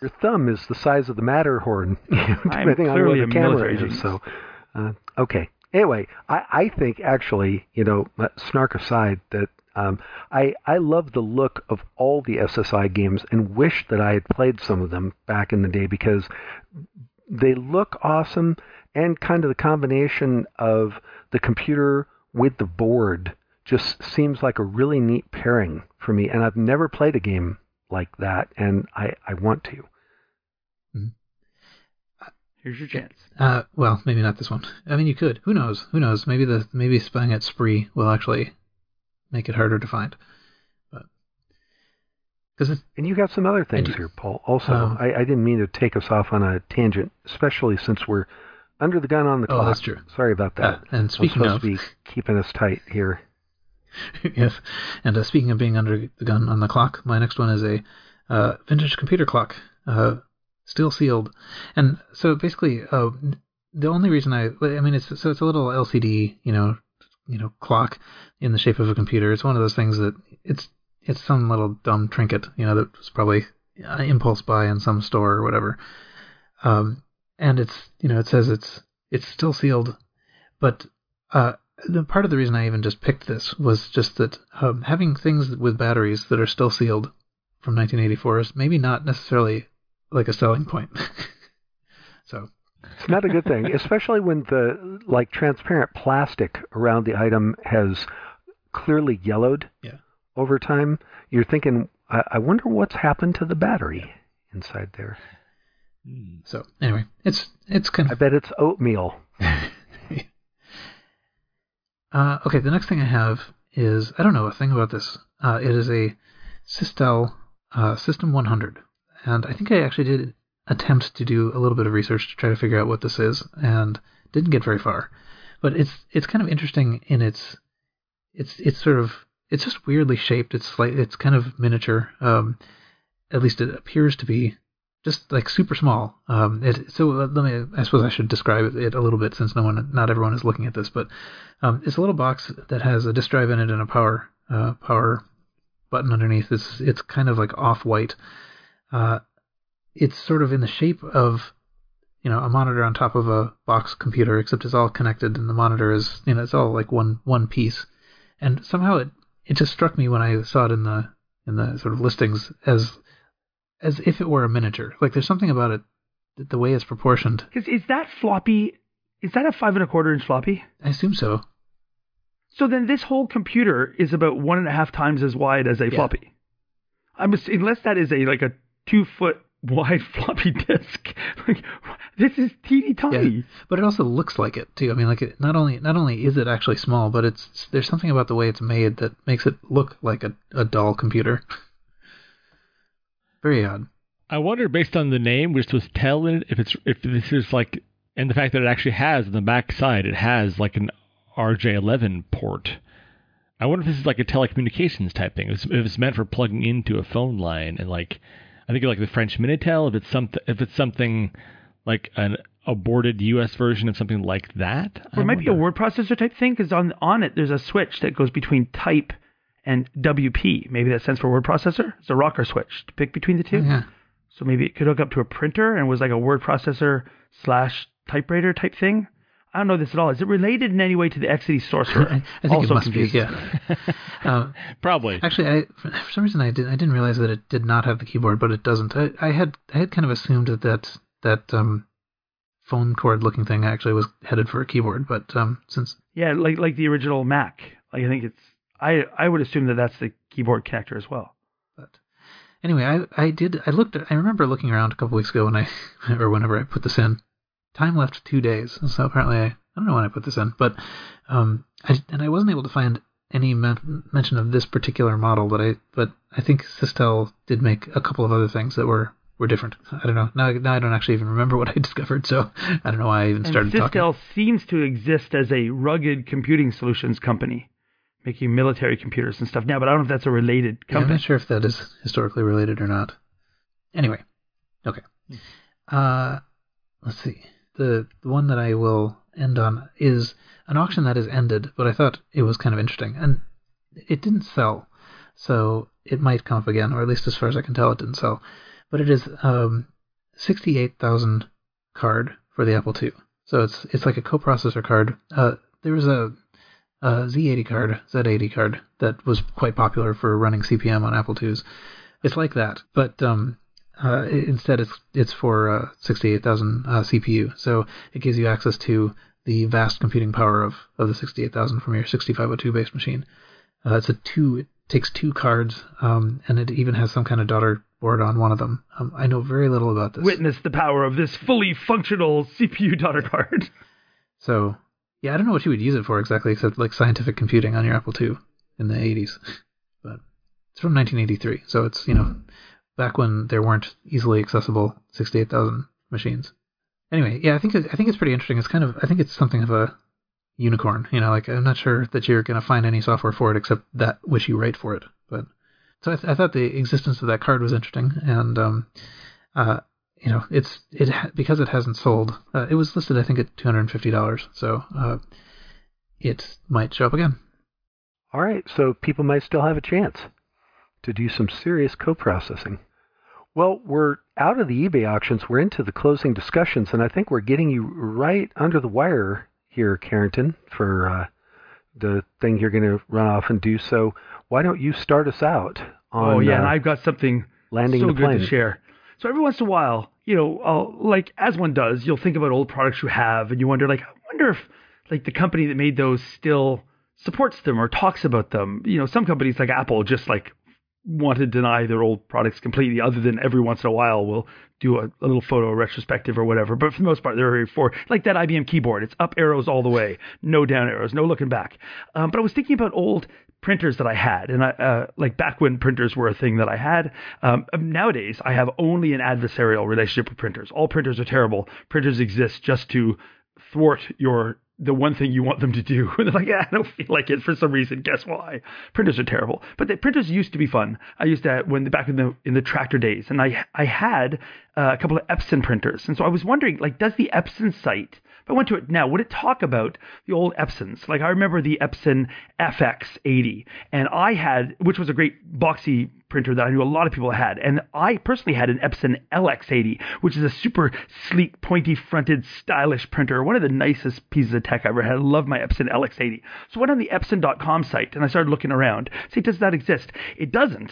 Your thumb is the size of the Matterhorn, I'm depending on clearly where a the camera military is. genius. So, uh, okay. Anyway, I, I think actually, you know, uh, snark aside, that um, I I love the look of all the S S I games and wish that I had played some of them back in the day because they look awesome, and kind of the combination of the computer with the board just seems like a really neat pairing for me. And I've never played a game like that, and I, I want to. Here's your chance. Uh, well, maybe not this one. I mean, you could. Who knows? Who knows? Maybe the maybe spying at Spree will actually make it harder to find. But because And you got some other things do. here, Paul. Also, Um, I, I didn't mean to take us off on a tangent, especially since we're under the gun on the Oh, clock. that's true. Sorry about that. Uh, and I'm speaking supposed of, to be keeping us tight here. yes, and uh, speaking of being under the gun on the clock, my next one is a uh, vintage computer clock, uh, still sealed, and so basically, uh, the only reason I, I mean, it's so it's a little L C D, you know, you know, clock in the shape of a computer. It's one of those things that it's it's some little dumb trinket, you know, that was probably an impulse buy in some store or whatever, um, and it's you know, it says it's it's still sealed, but uh. The part of the reason I even just picked this was just that um, having things with batteries that are still sealed from nineteen eighty-four is maybe not necessarily like a selling point. So It's not a good thing, especially when the like transparent plastic around the item has clearly yellowed Yeah. over time. You're thinking, I, I wonder what's happened to the battery inside there. so anyway, it's it's kind I of bet it's oatmeal. uh, okay. The next thing I have is I don't know a thing about this. Uh, it is a Sistel uh, System one hundred, and I think I actually did attempt to do a little bit of research to try to figure out what this is, and didn't get very far. But it's it's kind of interesting in its it's it's sort of it's just weirdly shaped. It's like it's kind of miniature. Um, at least it appears to be just like super small. Um, it, so uh, let me. I suppose I should describe it a little bit since no one, not everyone is looking at this. But um, it's a little box that has a disk drive in it and a power uh, power button underneath. It's it's kind of like off white. Uh, it's sort of in the shape of, you know, a monitor on top of a box computer, except it's all connected, and the monitor is, you know, it's all like one one piece. And somehow it it just struck me when I saw it in the in the sort of listings as as if it were a miniature. Like there's something about it, the way it's proportioned. Is, is that floppy? Is that a five and a quarter inch floppy? I assume so. So then this whole computer is about one and a half times as wide as a Yeah. floppy. I'm ass- unless that is a like a two foot wide floppy disk. Like this is teeny tiny. Yeah, but it also looks like it too. I mean, like it, not only not only is it actually small, but it's there's something about the way it's made that makes it look like a, a doll computer. Very odd. I wonder, based on the name, which was Tel in it, if it's if this is like, and the fact that it actually has on the back side, it has like an R J eleven port. I wonder if this is like a telecommunications type thing. If it's, if it's meant for plugging into a phone line, and like, I think like the French Minitel. If it's something, if it's something like an aborted U S version of something like that, Or it might be a word processor type thing, because on on it there's a switch that goes between type and W P. Maybe that stands for word processor. It's a rocker switch to pick between the two. Oh, yeah. So maybe it could hook up to a printer and was like a word processor slash typewriter type thing. I don't know this at all. Is it related in any way to the Exidy Sorcerer? I, I think Also it must confused. be. Yeah. uh, Probably. Actually, I for some reason I didn't I didn't realize that it did not have the keyboard, but it doesn't. I, I had I had kind of assumed that that, that um, phone cord looking thing actually was headed for a keyboard, but um, since Yeah, like like the original Mac. Like I think it's. I I would assume that that's the keyboard connector as well. but anyway, I I did I looked at, I remember looking around a couple weeks ago when I or whenever I put this in. Time left two days, so apparently I, I don't know when I put this in, but um I and I wasn't able to find any men- mention of this particular model, but I but I think Sistel did make a couple of other things that were were different. I don't know. Now, now I don't actually even remember what I discovered, so I don't know why I even And started talking. Sistel seems to exist as a rugged computing solutions company, making military computers and stuff now, but I don't know if that's a related Yeah, I'm company. not sure if that is historically related or not. Anyway, okay. Uh, let's see. The, the one that I will end on is an auction that has ended, but I thought it was kind of interesting. And it didn't sell, so it might come up again, or at least as far as I can tell, it didn't sell. But it is um, sixty-eight thousand card for the Apple two. So it's it's like a coprocessor card. Uh, there was a, a Z eighty card, Z eighty card that was quite popular for running C P M on Apple twos. It's like that, but um, uh, instead it's it's for uh, sixty-eight thousand uh, C P U. So it gives you access to the vast computing power of, of the sixty-eight thousand from your sixty-five oh two based machine. Uh, it's a two. It takes two cards, um, and it even has some kind of daughter board on one of them. Um, I know very little about this. Witness the power of this fully functional C P U daughter card. So, yeah, I don't know what you would use it for exactly, except like scientific computing on your Apple two in the eighties. But it's from nineteen eighty-three, so it's, you know, back when there weren't easily accessible sixty-eight thousand machines. Anyway, yeah, I think it, I think it's pretty interesting. It's kind of I think it's something of a unicorn. You know, like I'm not sure that you're going to find any software for it except that which you write for it. But so I, th- I thought the existence of that card was interesting, and um, uh, you know, it's it ha- because it hasn't sold. Uh, it was listed, I think, at two hundred fifty dollars. So uh, it might show up again. All right, so people might still have a chance to do some serious co-processing. Well, we're out of the eBay auctions. We're into the closing discussions, and I think we're getting you right under the wire here, Carrington, for uh, the thing you're going to run off and do. So why don't you start us out on Oh, yeah, uh, and I've got something landing so the good plane. to share. So every once in a while, you know, I'll, like as one does, you'll think about old products you have, and you wonder, like, I wonder if like the company that made those still supports them or talks about them. You know, some companies like Apple just like want to deny their old products completely, other than every once in a while we'll do a, a little photo retrospective or whatever. But for the most part, they're very for, like that I B M keyboard. It's up arrows all the way, no down arrows, no looking back. Um, but I was thinking about old printers that I had, and I, uh, like back when printers were a thing that I had. Um, nowadays, I have only an adversarial relationship with printers. All printers are terrible. Printers exist just to thwart your the one thing you want them to do. And they're like, yeah, I don't feel like it for some reason. Guess why? Printers are terrible. But the printers used to be fun. I used to, when back in the in the tractor days, and I I had uh, a couple of Epson printers. And so I was wondering, like, does the Epson site, if I went to it now, would it talk about the old Epsons? Like, I remember the Epson F X eighty, and I had, which was a great boxy printer that I knew a lot of people had. And I personally had an Epson L X eighty, which is a super sleek, pointy-fronted, stylish printer. One of the nicest pieces of tech I ever had. I love my Epson L X eighty. So I went on the Epson dot com site, and I started looking around. See, does that exist? It doesn't.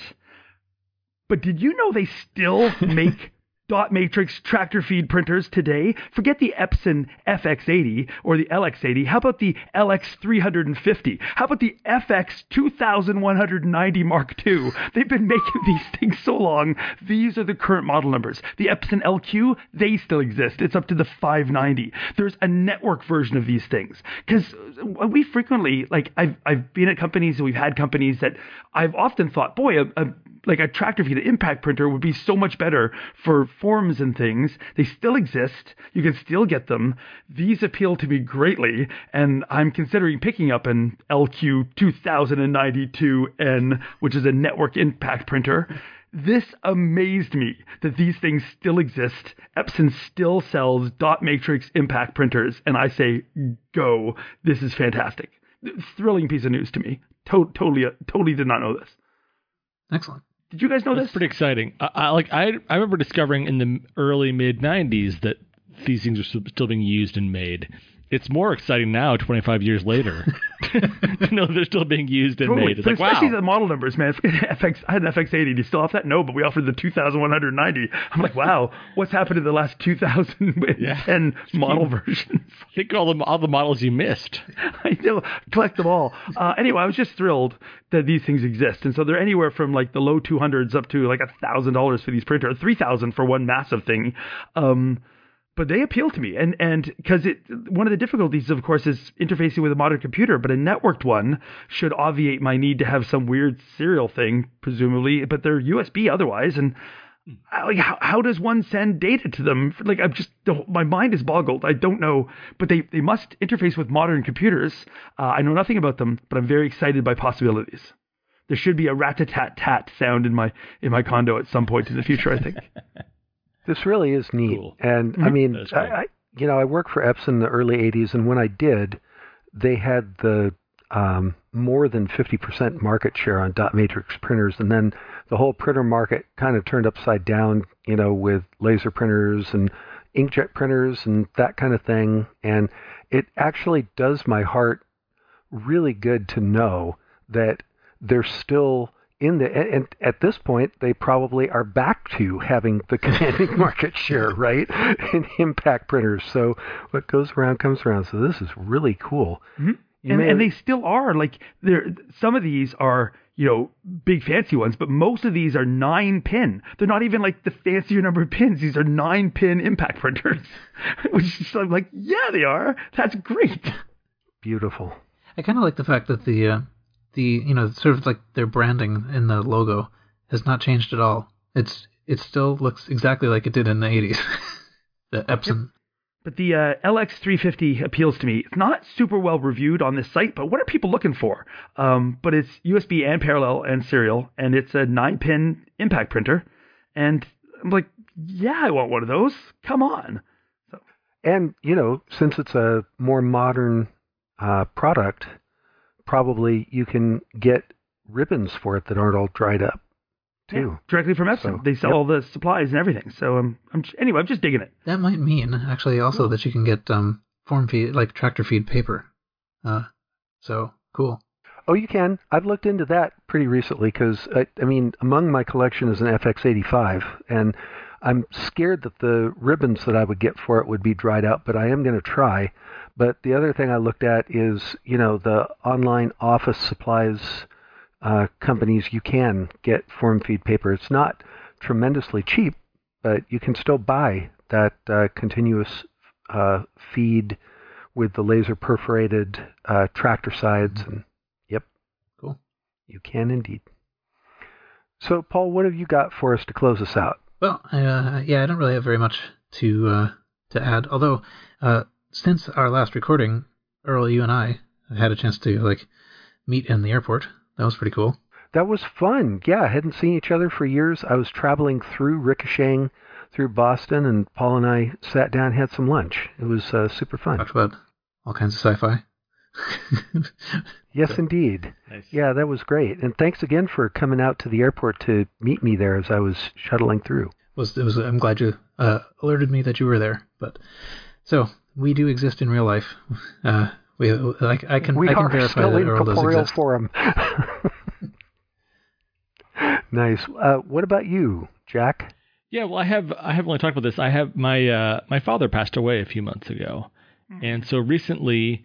But did you know they still make dot matrix tractor feed printers today? Forget the Epson F X eighty or the L X eighty. How about the L X three fifty? How about the F X two one nine zero Mark two? They've been making these things so long. These are the current model numbers. The Epson L Q, they still exist. It's up to the five ninety. There's a network version of these things. Because we frequently, like, I've, I've been at companies and we've had companies that I've often thought, boy, a, a like a tractor feed, an impact printer would be so much better for forms and things. They still exist. You can still get them. These appeal to me greatly, and I'm considering picking up an L Q two thousand ninety-two N, which is a network impact printer. This amazed me that these things still exist. Epson still sells dot matrix impact printers, and I say, go. This is fantastic. Thrilling piece of news to me. To- totally, totally did not know this. Excellent. Did you guys know That's this? pretty exciting. I, I like I I remember discovering in the early mid nineties that these things are still being used and made. It's more exciting now, twenty-five years later, to know they're still being used and Totally. made. It's But like, especially wow. the model numbers, man. F X, I had an F X eighty. Do you still have that? No, but we offered the two thousand one ninety. I'm like, wow, what's happened in the last two thousand ten Yeah. model versions? Think of all the all the models you missed. I know, collect them all. Uh, anyway, I was just thrilled that these things exist, and so they're anywhere from like the low two hundreds up to like a thousand dollars for these printers, three thousand for one massive thing. Um, But they appeal to me, and and because it one of the difficulties, of course, is interfacing with a modern computer. But a networked one should obviate my need to have some weird serial thing, presumably. But they're U S B otherwise, and I- like how, how does one send data to them? Like I'm just my mind is boggled. I don't know, but they they must interface with modern computers. Uh, I know nothing about them, but I'm very excited by possibilities. There should be a rat-a-tat-tat sound in my in my condo at some point in the future, I think. This really is neat. Cool. And Mm-hmm. I mean, That's I, great. I, you know, I worked for Epson in the early eighties, and when I did, they had the um, more than fifty percent market share on dot matrix printers, and then the whole printer market kind of turned upside down, you know, with laser printers and inkjet printers and that kind of thing. And it actually does my heart really good to know that they're still in the, and at this point, they probably are back to having the commanding market share, right, in impact printers. So what goes around comes around. So this is really cool. Mm-hmm. And, and they still are, like, they're, some of these are, you know, big fancy ones, but most of these are nine pin. They're not even like the fancier number of pins. These are nine pin impact printers, which is I'm like, yeah, they are. That's great. Beautiful. I kind of like the fact that the, uh, the you know, sort of like their branding in the logo has not changed at all. It's it still looks exactly like it did in the eighties. The Epson. But the uh, L X three fifty appeals to me. It's not super well reviewed on this site, but what are people looking for? Um, but it's U S B and parallel and serial, and it's a nine pin impact printer. And I'm like, yeah, I want one of those. Come on. So. And, you know, since it's a more modern uh, product, probably you can get ribbons for it that aren't all dried up, too. Yeah, directly from Epson. So, they sell yep. all the supplies and everything. So um, I'm anyway, I'm just digging it. That might mean, actually, also that you can get um, form feed, like tractor feed paper. Uh, so, cool. Oh, you can. I've looked into that pretty recently because, I, I mean, among my collection is an F X eighty-five, and I'm scared that the ribbons that I would get for it would be dried out, but I am going to try. But the other thing I looked at is, you know, the online office supplies uh, companies, you can get form feed paper. It's not tremendously cheap, but you can still buy that uh, continuous uh, feed with the laser perforated uh, tractor sides. And yep, cool. You can indeed. So, Paul, what have you got for us to close us out? Well, uh, yeah, I don't really have very much to uh, to add. Although, uh, since our last recording, Earl, you and I had a chance to like meet in the airport. That was pretty cool. That was fun. Yeah, I hadn't seen each other for years. I was traveling through, ricocheting through Boston, and Paul and I sat down and had some lunch. It was uh, super fun. Talked about all kinds of sci-fi. Yes, so, indeed. Nice. Yeah, that was great. And thanks again for coming out to the airport to meet me there as I was shuttling through. Was it was? I'm glad you uh, alerted me that you were there. But so we do exist in real life. Uh, we like I can we I can are verify still that in Earl does corporeal exist. form. Nice. Uh, what about you, Jack? Yeah, well, I have I haven't really talked about this. I have my uh, my father passed away a few months ago, mm-hmm. and so recently,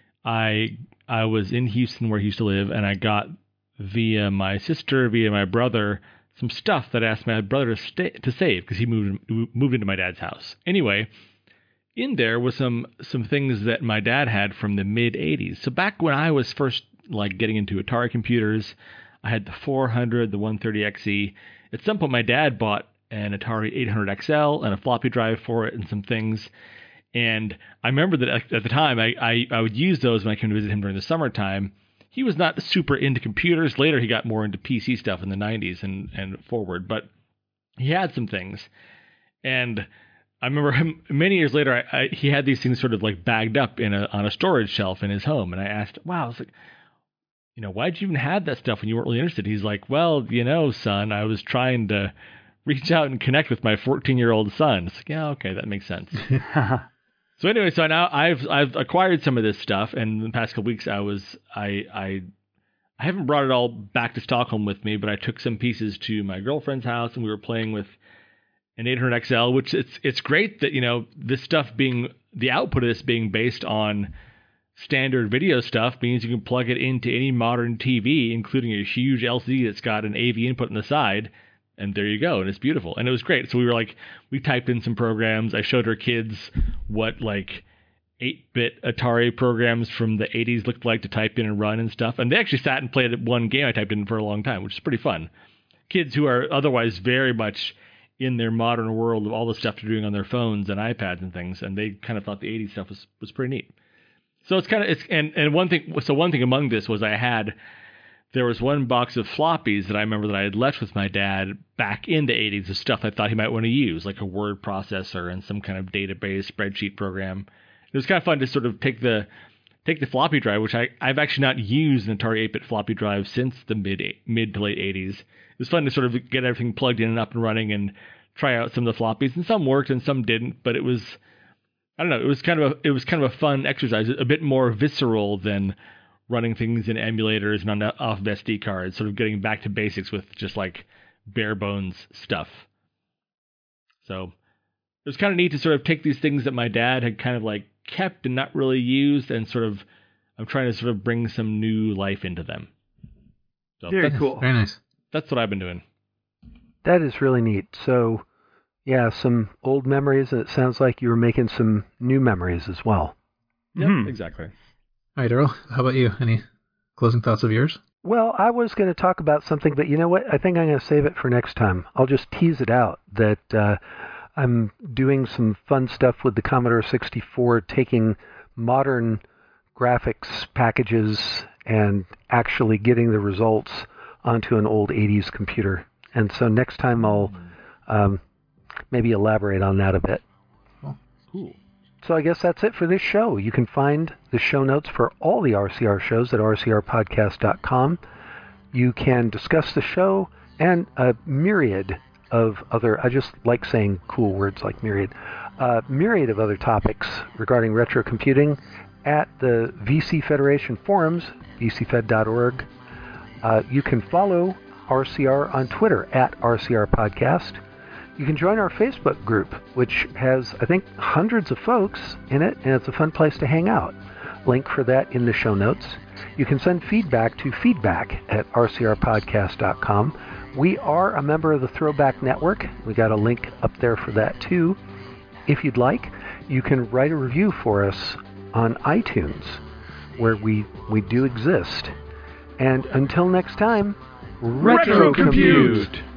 I I was in Houston where he used to live, and I got via my sister, via my brother, some stuff that I asked my brother to stay to save because he moved moved into my dad's house. Anyway, in there was some some things that my dad had from the mid eighties. So back when I was first like getting into Atari computers, I had the four hundred, the one thirty X E. At some point, my dad bought an Atari eight hundred X L and a floppy drive for it and some things. And I remember that at the time, I, I, I would use those when I came to visit him during the summertime. He was not super into computers. Later, he got more into P C stuff in the nineties and, and forward. But he had some things. And I remember him, many years later, I, I, he had these things sort of like bagged up in a on a storage shelf in his home. And I asked, wow, I was like, you know, why'd you even have that stuff when you weren't really interested? He's like, well, you know, son, I was trying to reach out and connect with my fourteen-year-old son. It's like, yeah, okay, that makes sense. So anyway, so now I've I've acquired some of this stuff, and in the past couple weeks, I was I I I haven't brought it all back to Stockholm with me, but I took some pieces to my girlfriend's house, and we were playing with an eight hundred X L, which it's it's great that, you know, this stuff being the output of this being based on standard video stuff means you can plug it into any modern T V, including a huge L C D that's got an A V input on the side. And there you go. And it's beautiful. And it was great. So we were like, we typed in some programs. I showed her kids what like eight-bit Atari programs from the eighties looked like to type in and run and stuff. And they actually sat and played one game I typed in for a long time, which is pretty fun. Kids who are otherwise very much in their modern world of all the stuff they're doing on their phones and iPads and things. And they kind of thought the eighties stuff was, was pretty neat. So it's kind of, it's, and, and one thing, so one thing among this was I had, there was one box of floppies that I remember that I had left with my dad back in the eighties of stuff I thought he might want to use, like a word processor and some kind of database spreadsheet program. It was kind of fun to sort of take the take the floppy drive, which I, I've actually not used an Atari eight-bit floppy drive since the mid mid to late eighties. It was fun to sort of get everything plugged in and up and running and try out some of the floppies, and some worked and some didn't, but it was, I don't know, it was kind of a, it was kind of a fun exercise, a bit more visceral than running things in emulators and on off of S D cards, sort of getting back to basics with just like bare bones stuff. So it was kind of neat to sort of take these things that my dad had kind of like kept and not really used, and sort of, I'm trying to sort of bring some new life into them. So Very that's, cool. Very nice. That's what I've been doing. That is really neat. So, yeah, some old memories, and it sounds like you were making some new memories as well. Yeah, Mhm. exactly. All right, Earl, how about you? Any closing thoughts of yours? Well, I was going to talk about something, but you know what? I think I'm going to save it for next time. I'll just tease it out that uh, I'm doing some fun stuff with the Commodore sixty-four, taking modern graphics packages and actually getting the results onto an old eighties computer. And so next time I'll um, maybe elaborate on that a bit. Cool. So I guess that's it for this show. You can find the show notes for all the R C R shows at r c r podcast dot com. You can discuss the show and a myriad of other, I just like saying cool words like myriad, a myriad of other topics regarding retro computing at the V C Federation forums, v c fed dot org. Uh, you can follow R C R on Twitter at R C R Podcast. You can join our Facebook group, which has, I think, hundreds of folks in it, and it's a fun place to hang out. Link for that in the show notes. You can send feedback to feedback at r c r podcast dot com. We are a member of the Throwback Network. We got a link up there for that, too. If you'd like, you can write a review for us on iTunes, where we, we do exist. And until next time, Retro compute!